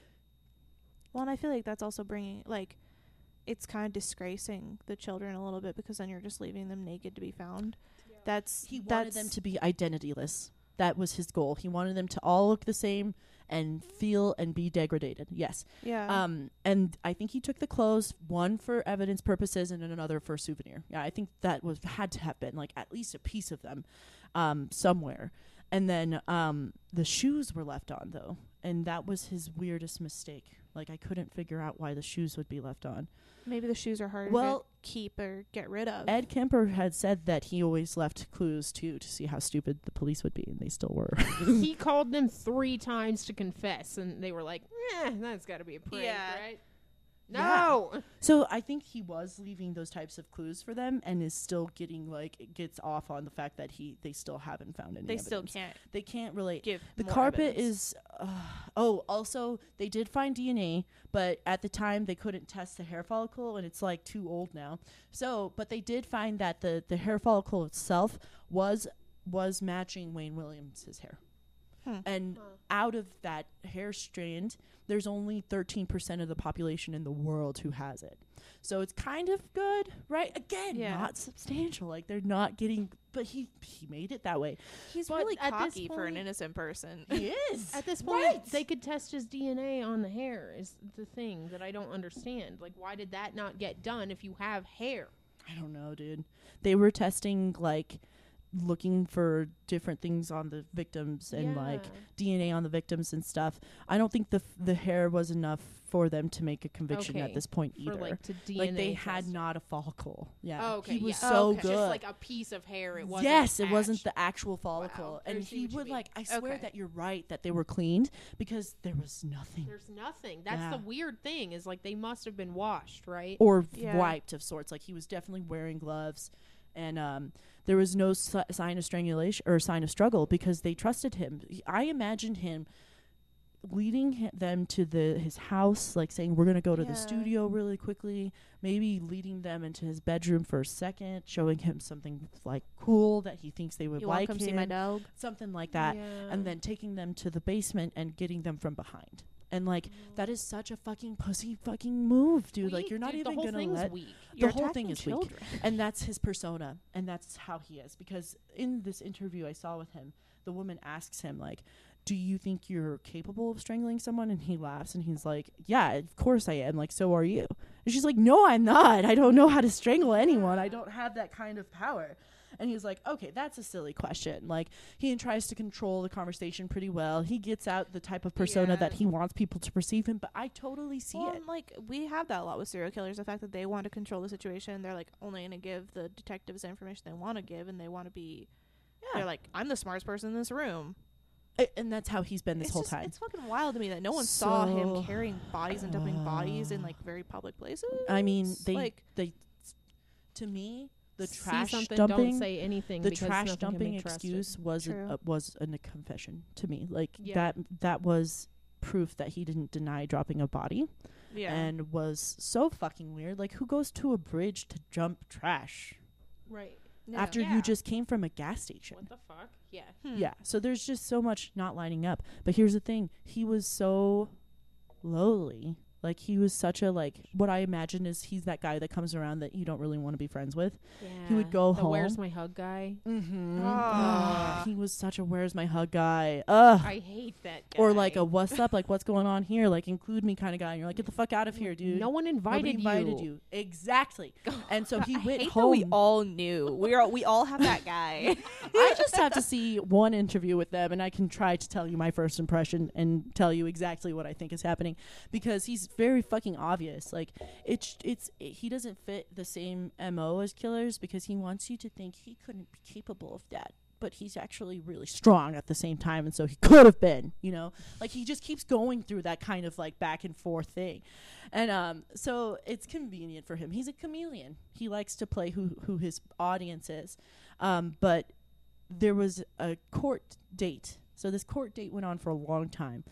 Well, and I feel like that's also bringing, like, it's kind of disgracing the children a little bit because then you're just leaving them naked to be found. That's He wanted that's, them to be identityless. That was his goal. He wanted them to all look the same and feel and be degraded. Yes. yeah. Um, and I think he took the clothes, one for evidence purposes and another for souvenir. Yeah, I think that was had to have been like at least a piece of them, um, somewhere. And then um, the shoes were left on though, and that was his weirdest mistake. Like I couldn't figure out why the shoes would be left on. Maybe the shoes are harder Well, to keep or get rid of. Ed Kemper had said that he always left clues too to see how stupid the police would be, and they still were. He called them three times to confess, and they were like, "Eh, that's got to be a prank, Yeah. right?" Yeah. No. So I think he was leaving those types of clues for them, and is still getting like it gets off on the fact that he they still haven't found any. they evidence. still can't They can't relate. give The more carpet evidence. is. Uh, oh, also they did find D N A, but at the time they couldn't test the hair follicle, and it's like too old now. So, but they did find that the the hair follicle itself was was matching Wayne Williams's hair. Hmm. And out of that hair strand, there's only thirteen percent of the population in the world who has it. So it's kind of good, right? Again, Yeah. not substantial. Like they're not getting, but he he made it that way. He's But really at this cocky for an point- innocent person. He is. At this point, Right. they could test his D N A on the hair. Is the thing that I don't understand. Like, why did that not get done if you have hair? I don't know, dude. They were testing like looking for different things on the victims and like Yeah. D N A on the victims and stuff. I don't think the f- the hair was enough for them to make a conviction at Okay. this point For either. like to D N A. Like they had test. not a follicle. Yeah. Oh, okay. He was yeah. so Okay. good. Just like a piece of hair. It wasn't. Yes, it wasn't attached. the actual follicle. I And see he what you would mean. like I swear Okay. that you're right that they were cleaned because there was nothing. There's nothing. That's Yeah. the weird thing. Is like they must have been washed, right? Or Yeah. wiped of sorts. Like he was definitely wearing gloves, and um, there was no si- sign of strangulation or sign of struggle because they trusted him. I imagined him leading hi- them to the his house, like saying, "We're gonna go to Yeah. the studio really quickly." Maybe leading them into his bedroom for a second, showing him something like cool that he thinks they would You want like to come him, see my dog? something like that, Yeah. and then taking them to the basement and getting them from behind. And like Mm. that is such a fucking pussy fucking move, dude. like Weak, you're not dude, even the whole gonna thing's let weak. You're the whole thing attacking is weak. children. And that's his persona, and that's how he is. Because in this interview I saw with him, the woman asks him like, "Do you think you're capable of strangling someone?" And he laughs and he's like, "Yeah, of course I am. Like, so are you?" And she's like, "No, I'm not. I don't know how to strangle anyone. I don't have that kind of power." And he's like, "Okay, that's a silly question." Like, he tries to control the conversation pretty well. He gets out the type of persona Yeah. that he wants people to perceive him, but I totally see Well, it. and, like we have that a lot with serial killers. The fact that they want to control the situation, they're like only going to give the detectives the information they want to give, and they want to be. Yeah. They're like, I'm the smartest person in this room. A- and that's how he's been this it's whole just, time. It's fucking wild to me that no one saw him So- carrying bodies and dumping bodies in like very public places. I mean, they like they to me the See trash something, dumping don't say anything. the because trash nothing can be dumping trusted. excuse was a, True. a, was a, n- confession to me. Like Yeah. that that was proof that he didn't deny dropping a body yeah, and was so fucking weird. Like who goes to a bridge to jump trash Right. yeah. after Yeah. you just came from a gas station? What the fuck? Yeah. Hmm. Yeah. So there's just so much not lining up. But here's the thing. He was so lowly. Like he was such a like what I imagine is he's that guy that comes around that you don't really want to be friends with. Yeah. He would go the home. Where's my hug guy? Mm-hmm. Ah. he was such a where's my hug guy. Ugh. I hate that guy. Or like a what's up, like what's going on here, like include me kind of guy. And you're like, get the fuck out of here, dude. No one Nobody invited, invited you. Exactly. And so he I went hate home. that we all knew. We are. We all have that guy. I just have to see one interview with them, and I can try to tell you my first impression and tell you exactly what I think is happening, because he's very fucking obvious. Like it's it's it, he doesn't fit the same M O as killers because he wants you to think he couldn't be capable of that, but he's actually really strong at the same time, and so he could have been. You know, like he just keeps going through that kind of like back and forth thing, and um, so it's convenient for him. He's a chameleon. He likes to play who who his audience is, um, but there was a court date. So this court date went on for a long time.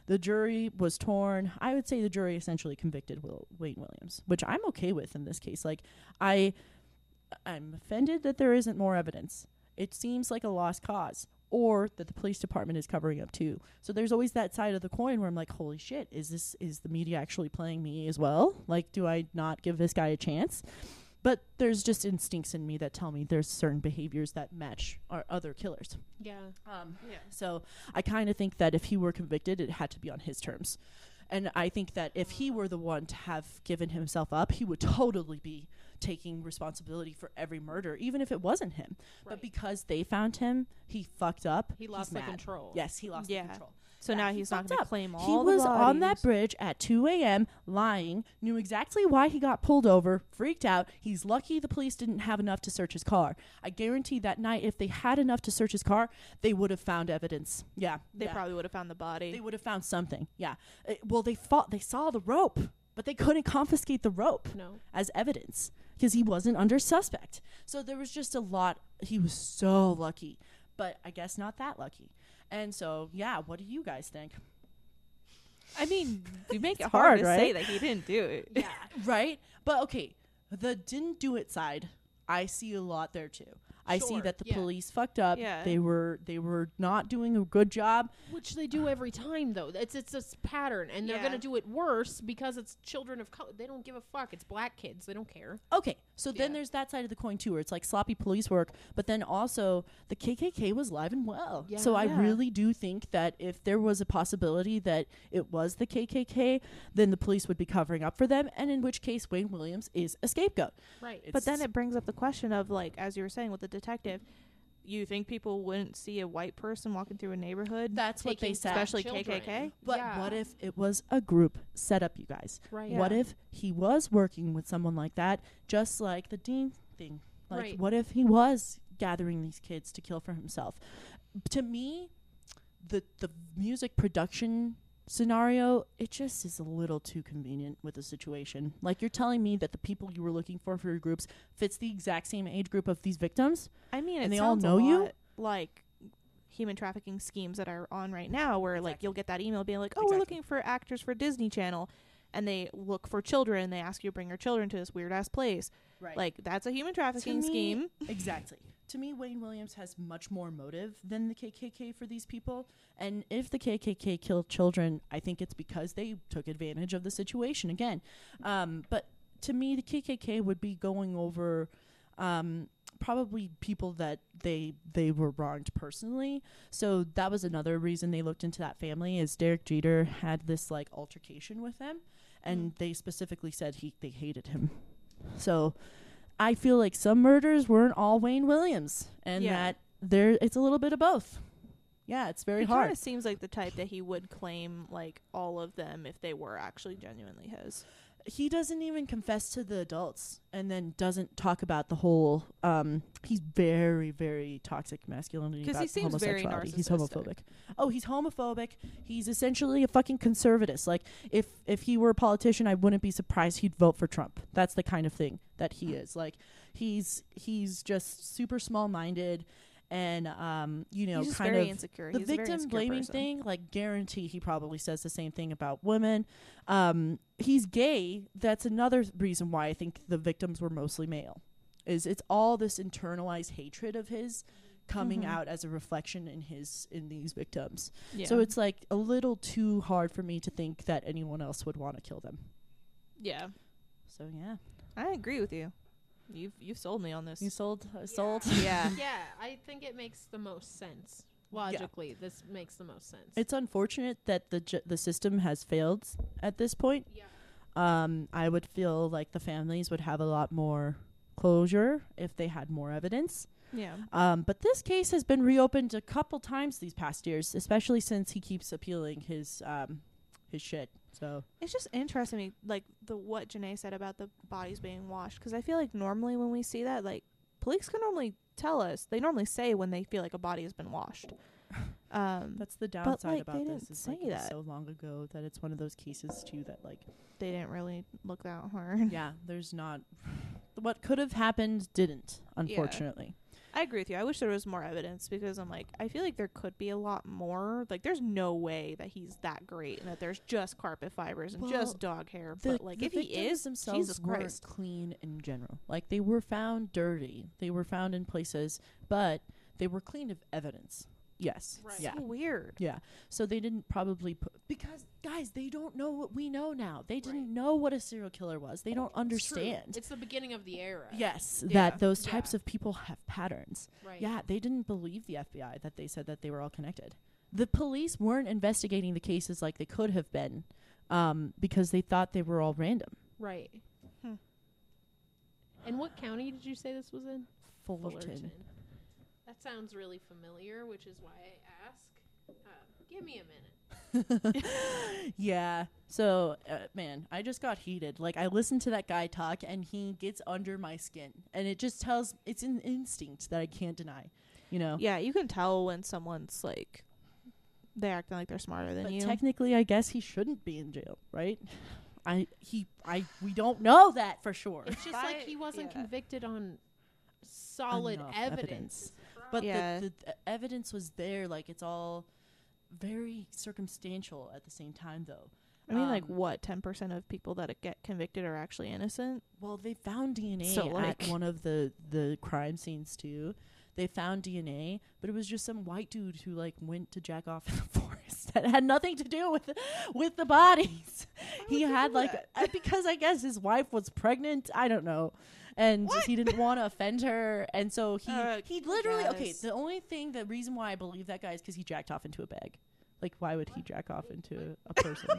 The jury was torn. I would say the jury essentially convicted Will, Wayne Williams, which I'm okay with in this case. Like, I, I'm offended that there isn't more evidence. It seems like a lost cause, or that the police department is covering up too. So there's always that side of the coin where I'm like, holy shit, is this is the media actually playing me as well? Like, do I not give this guy a chance? But there's just instincts in me that tell me there's certain behaviors that match our other killers. Yeah. Um, Yeah. So I kind of think that if he were convicted, it had to be on his terms. And I think that if he were the one to have given himself up, he would totally be taking responsibility for every murder, even if it wasn't him. But Right. because they found him, he fucked up. He lost He's the mad. control. Yes, he lost Yeah. the control. So Yeah, now he he's not fucked going to up. claim all He the was on that bodies. bridge at two a.m. lying, knew exactly why he got pulled over, freaked out. He's lucky the police didn't have enough to search his car. I guarantee that night, if they had enough to search his car, they would have found evidence. Yeah. They yeah. probably would have found the body. They would have found something. Yeah. Uh, well, they fought. They saw the rope, but they couldn't confiscate the rope No. as evidence because he wasn't under suspect. So there was just a lot. He was so lucky, but I guess not that lucky. And so, yeah. What do you guys think? I mean, you make it It's hard, hard, to right? say that he didn't do it. Yeah. Right? But okay, the didn't do it side, I see a lot there too. I see Sure, that the yeah. police fucked up. Yeah. They were they were not doing a good job. Which they do every time, though. It's it's this pattern, and they're Yeah. gonna do it worse because it's children of color. They don't give a fuck. It's black kids. They don't care. Okay, so then Yeah. there's that side of the coin too, where it's like sloppy police work, but then also the K K K was live and well. Yeah. So I Yeah. really do think that if there was a possibility that it was the K K K, then the police would be covering up for them, and in which case Wayne Williams is a scapegoat. Right. But then It's- it brings up the question of, like, as you were saying with the detective, you think people wouldn't see a white person walking through a neighborhood? That's what they taking said. Especially children. K K K? But Yeah. what if it was a group set up, you guys? Right. Yeah. What if he was working with someone like that, just like the Dean thing? Like, Right. what if he was gathering these kids to kill for himself? To me, the the music production scenario, it just is a little too convenient with the situation. Like, you're telling me that the people you were looking for for your groups fits the exact same age group of these victims? I mean, And it they all sounds know a you? lot like human trafficking schemes that are on right now, where like Exactly. you'll get that email being like, "Oh, Exactly. we're looking for actors for Disney Channel," and they look for children. They ask you to bring your children to this weird ass place. Right. Like, that's a human trafficking me- scheme. Exactly. To me, Wayne Williams has much more motive than the K K K for these people. And if the K K K killed children, I think it's because they took advantage of the situation again. Um, but to me, the K K K would be going over um, probably people that they they were wronged personally. So that was another reason they looked into that family, is Derek Jeter had this like altercation with them, and they specifically said he they hated him. So I feel like some murders weren't all Wayne Williams, and Yeah. that there it's a little bit of both. Yeah, it's very He hard. kind of seems like the type that he would claim like all of them if they were actually genuinely his. He doesn't even confess to the adults, and then doesn't talk about the whole. Um, he's very, very toxic masculinity. 'Cause he about seems very homosexuality. He's narcissistic. homophobic. Oh, he's homophobic. He's essentially a fucking conservative. Like, if if he were a politician, I wouldn't be surprised he'd vote for Trump. That's the kind of thing that he is. Like, he's he's just super small minded, and um, you know, He's just kind very of insecure. the He's a very victim insecure blaming person. thing. Like, guarantee he probably says the same thing about women. Um, he's gay. That's another th- reason why I think the victims were mostly male. Is it's all this internalized hatred of his coming Mhm. out as a reflection in his in these victims. Yeah. So it's like a little too hard for me to think that anyone else would want to kill them. yeah, So yeah, I agree with you. You've you've sold me on this. you sold uh, sold. yeah. Yeah, I think it makes the most sense. Logically, this makes the most sense. It's unfortunate that the ju- the system has failed at this point. yeah. Um, I would feel like the families would have a lot more closure if they had more evidence. Yeah. Um, but this case has been reopened a couple times these past years, especially since he keeps appealing his um, his shit. So It's just interesting, me like the what Janae said about the bodies being washed, because I feel like normally when we see that, like, police can normally tell us. They normally say when they feel like a body has been washed. Um, that's the downside like, about they this. didn't Is like say it was that. so long ago that it's one of those cases too that like they didn't really look that hard. yeah, there's not what could have happened didn't, unfortunately. I agree with you. I wish there was more evidence because I'm like, I feel like there could be a lot more. Like, there's no way that he's that great and that there's just carpet fibers and Well, just dog hair. The, But like, the if he victims is, themselves Jesus weren't Christ. clean in general. Like they were found dirty. They were found in places, but they were clean of evidence. Yes. Right. Yeah. So weird. Yeah. So they didn't probably put because guys, they don't know what we know now. They didn't Right. know what a serial killer was. They don't It's true. understand. It's the beginning of the era. Yes, Yeah. that those types Yeah. of people have patterns. Right. Yeah, they didn't believe the F B I that they said that they were all connected. The police weren't investigating the cases like they could have been um, because they thought they were all random. Right. Hmm. And what county did you say this was in? Fullerton. That sounds really familiar, which is why I ask. Uh, give me a minute. Yeah. So, uh, man, I just got heated. Like, I listened to that guy talk, and he gets under my skin. And it just tells, it's an instinct that I can't deny, you know? Yeah, you can tell when someone's like, they're acting like they're smarter than But you. technically, I guess he shouldn't be in jail, right? I, he, I, we don't know that for sure. It's just By- like he wasn't yeah. convicted on solid Enough evidence. evidence. But Yeah. the, the, the evidence was there. Like, it's all very circumstantial at the same time, though. I mean, like, Um, what, ten percent of people that get convicted are actually innocent? Well, they found D N A So, like- at one of the, the crime scenes, too. They found D N A, but it was just some white dude who, like, went to jack off in the forest that had nothing to do with with the bodies. He would you had, do like, that? uh, because I guess his wife was pregnant. I don't know. And he didn't want to offend her. And so he, Uh, he literally, okay, yes. the only thing, the reason why I believe that guy is because he jacked off into a bag. Like, why would he jack off into a person?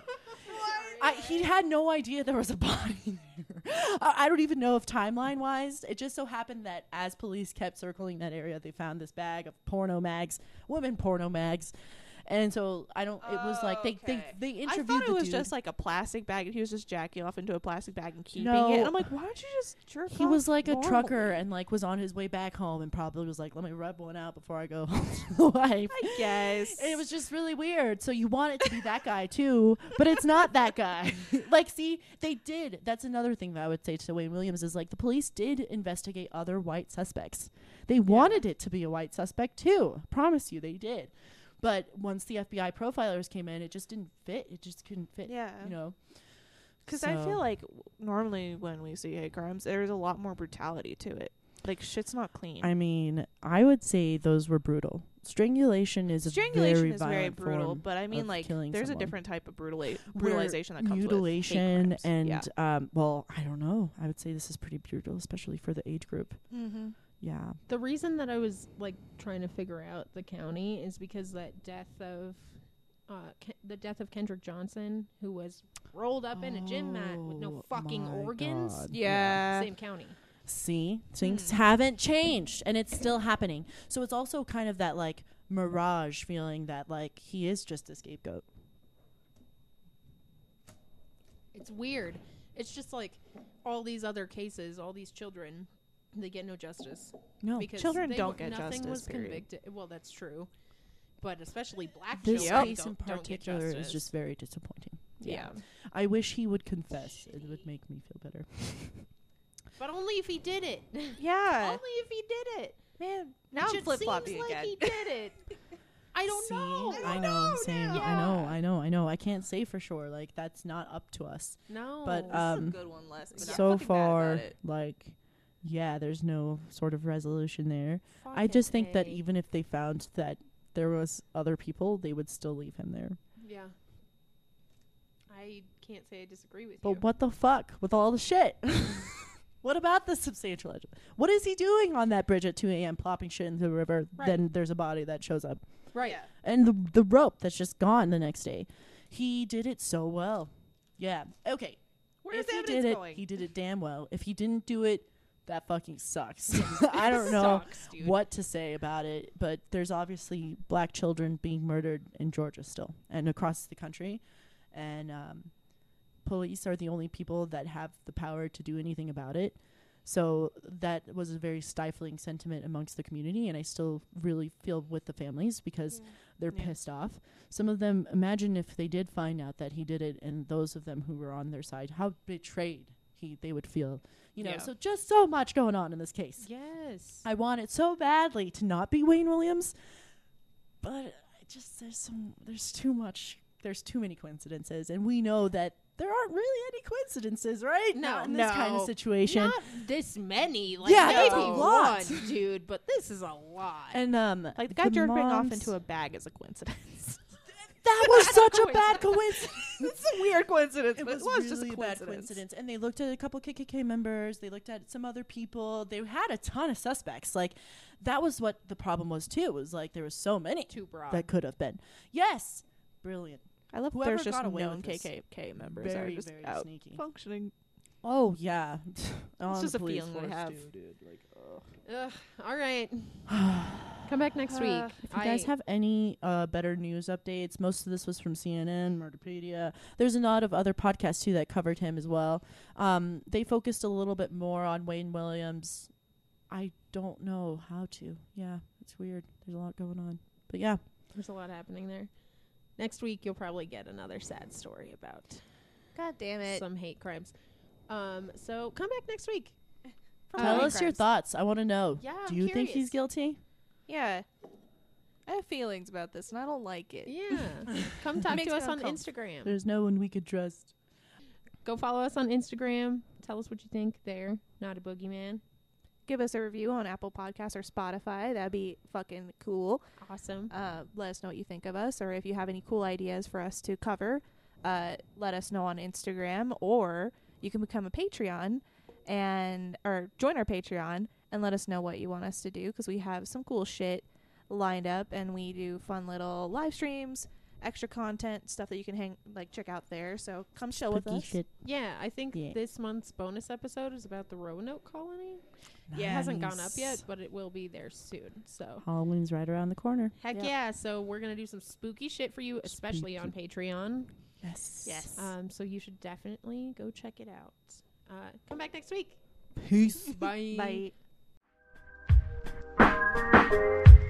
I, he had no idea there was a body there. I, I don't even know if timeline wise, it just so happened that as police kept circling that area, they found this bag of porno mags, women porno mags. And so I don't, it was like they, Okay. they, they I interviewed thought it the was dude. just like a plastic bag, and he was just jacking off into a plastic bag and keeping No. it. And I'm like, why don't you just jerk He off was like a normally? trucker and like was on his way back home and probably was like, let me rub one out before I go home to the wife. I guess. And it was just really weird. So you want it to be that guy too, but it's not that guy. Like, see, they did. That's another thing that I would say to Wayne Williams is like the police did investigate other white suspects. They wanted it to be a white suspect too. Promise you, they did. But once the F B I profilers came in, it just didn't fit. It just couldn't fit. Yeah. You know. Because I So- feel like w- normally when we see hate crimes, there's a lot more brutality to it. Like, shit's not clean. I mean, I would say those were brutal. Strangulation is Strangulation a very is very violent brutal, form but I mean, of like, killing there's someone. a different type of brutali- Where brutalization that comes mutilation with hate crimes. and um well, I don't know. I would say this is pretty brutal, especially for the age group. yeah. Mm-hmm. Yeah. The reason that I was like trying to figure out the county is because that death of uh Ke- the death of Kendrick Johnson, who was rolled up in a gym mat with no Oh fucking my organs. God. Yeah. Same county. See, things Hmm. haven't changed and it's still happening. So it's also kind of that like mirage feeling that like he is just a scapegoat. It's weird. It's just like all these other cases, all these children, they get no justice. No. Because Children they don't were- get nothing justice, was period. convicted. Well, that's true, but especially black This children case don't, in don't get particular is justice. just very disappointing. yeah. I wish he would confess. It would make me feel better. But only if he did it. Yeah. Only if he did it. Man, now Which I'm it flip flopping seems again. like he did it. I don't See? know. I know, same. now. I know, Yeah. I know, I know. I can't say for sure. Like that's not up to us. No. But, This um, is a good one, Les. But I'm so fucking mad about far, it. like, yeah, there's no sort of resolution there. I Fucking just think that A. even if they found that there was other people, they would still leave him there. Yeah. I can't say I disagree with But you. what the fuck with all the shit? What about the substantial edge? What is he doing on that bridge at two a.m. plopping shit into the river? Right. Then there's a body that shows up. Right. Yeah. And the the rope that's just gone the next day. He did it so well. Yeah. Okay. Where's if the he evidence did it, going? he did it damn well. If he didn't do it, that fucking sucks. I don't know Sucks, dude. what to say about it, but there's obviously black children being murdered in Georgia still and across the country. And um, police are the only people that have the power to do anything about it. So that was a very stifling sentiment amongst the community, and I still really feel with the families because they're Yeah. pissed off. Some of them, imagine if they did find out that he did it, and those of them who were on their side, how betrayed he they would feel, you know. Yeah. So just so much going on in this case. Yes. I want it so badly to not be Wayne Williams, but I just there's some there's too much there's too many coincidences, and we know that there aren't really any coincidences, right? No, Not in this kind of no. situation. Not this many. Like, Yeah, maybe that's a lot. one, dude, but this is a lot. And um, Like the guy jerking off moms- into a bag is a coincidence. that was That's such a a bad coincidence. It's a weird coincidence, It but was, it was really just a a bad coincidence. coincidence. And they looked at a couple K K K members. They looked at some other people. They had a ton of suspects. Like, that was what the problem was, too. It was like there was so many Too broad. that could have been. Yes. Brilliant. I love Whoever there's just got away known with K this. K K members Very, are just very out sneaky. functioning. Oh, yeah. It's just a feeling we have. Ugh, all right. Come back next week. Uh, If you guys have any uh, better news updates, most of this was from C N N, Murderpedia. There's a lot of other podcasts, too, that covered him as well. Um, they focused a little bit more on Wayne Williams. I don't know how to. Yeah, it's weird. There's a lot going on. But, yeah. There's a lot happening there. Next week, you'll probably get another sad story about God damn it. some hate crimes. Um, so come back next week. From Tell hate us your crimes. thoughts. I want to know. Yeah, Do I'm you think curious. he's guilty? Yeah. I have feelings about this and I don't like it. Yeah. Come talk Makes to me us on uncomfortable. Instagram. There's no one we could trust. Go follow us on Instagram. Tell us what you think there. Not a boogeyman. Give us a review on Apple Podcasts or Spotify. That'd be fucking cool. Awesome. Uh, let us know what you think of us, or if you have any cool ideas for us to cover, uh, let us know on Instagram, or you can become a Patreon and or join our Patreon and let us know what you want us to do, because we have some cool shit lined up and we do fun little live streams, extra content, stuff that you can hang like check out there. So come chill with Spooky us. shit. Yeah, I think Yeah. this month's bonus episode is about the Roanoke colony. Yeah. It hasn't gone up Nice. yet, but it will be there soon. So Halloween's right around the corner. heck Yep. yeah! So we're gonna do some spooky shit for you, especially on Patreon. Yes. Yes. Um, so you should definitely go check it out. Uh, come back next week. Peace. Bye. Bye.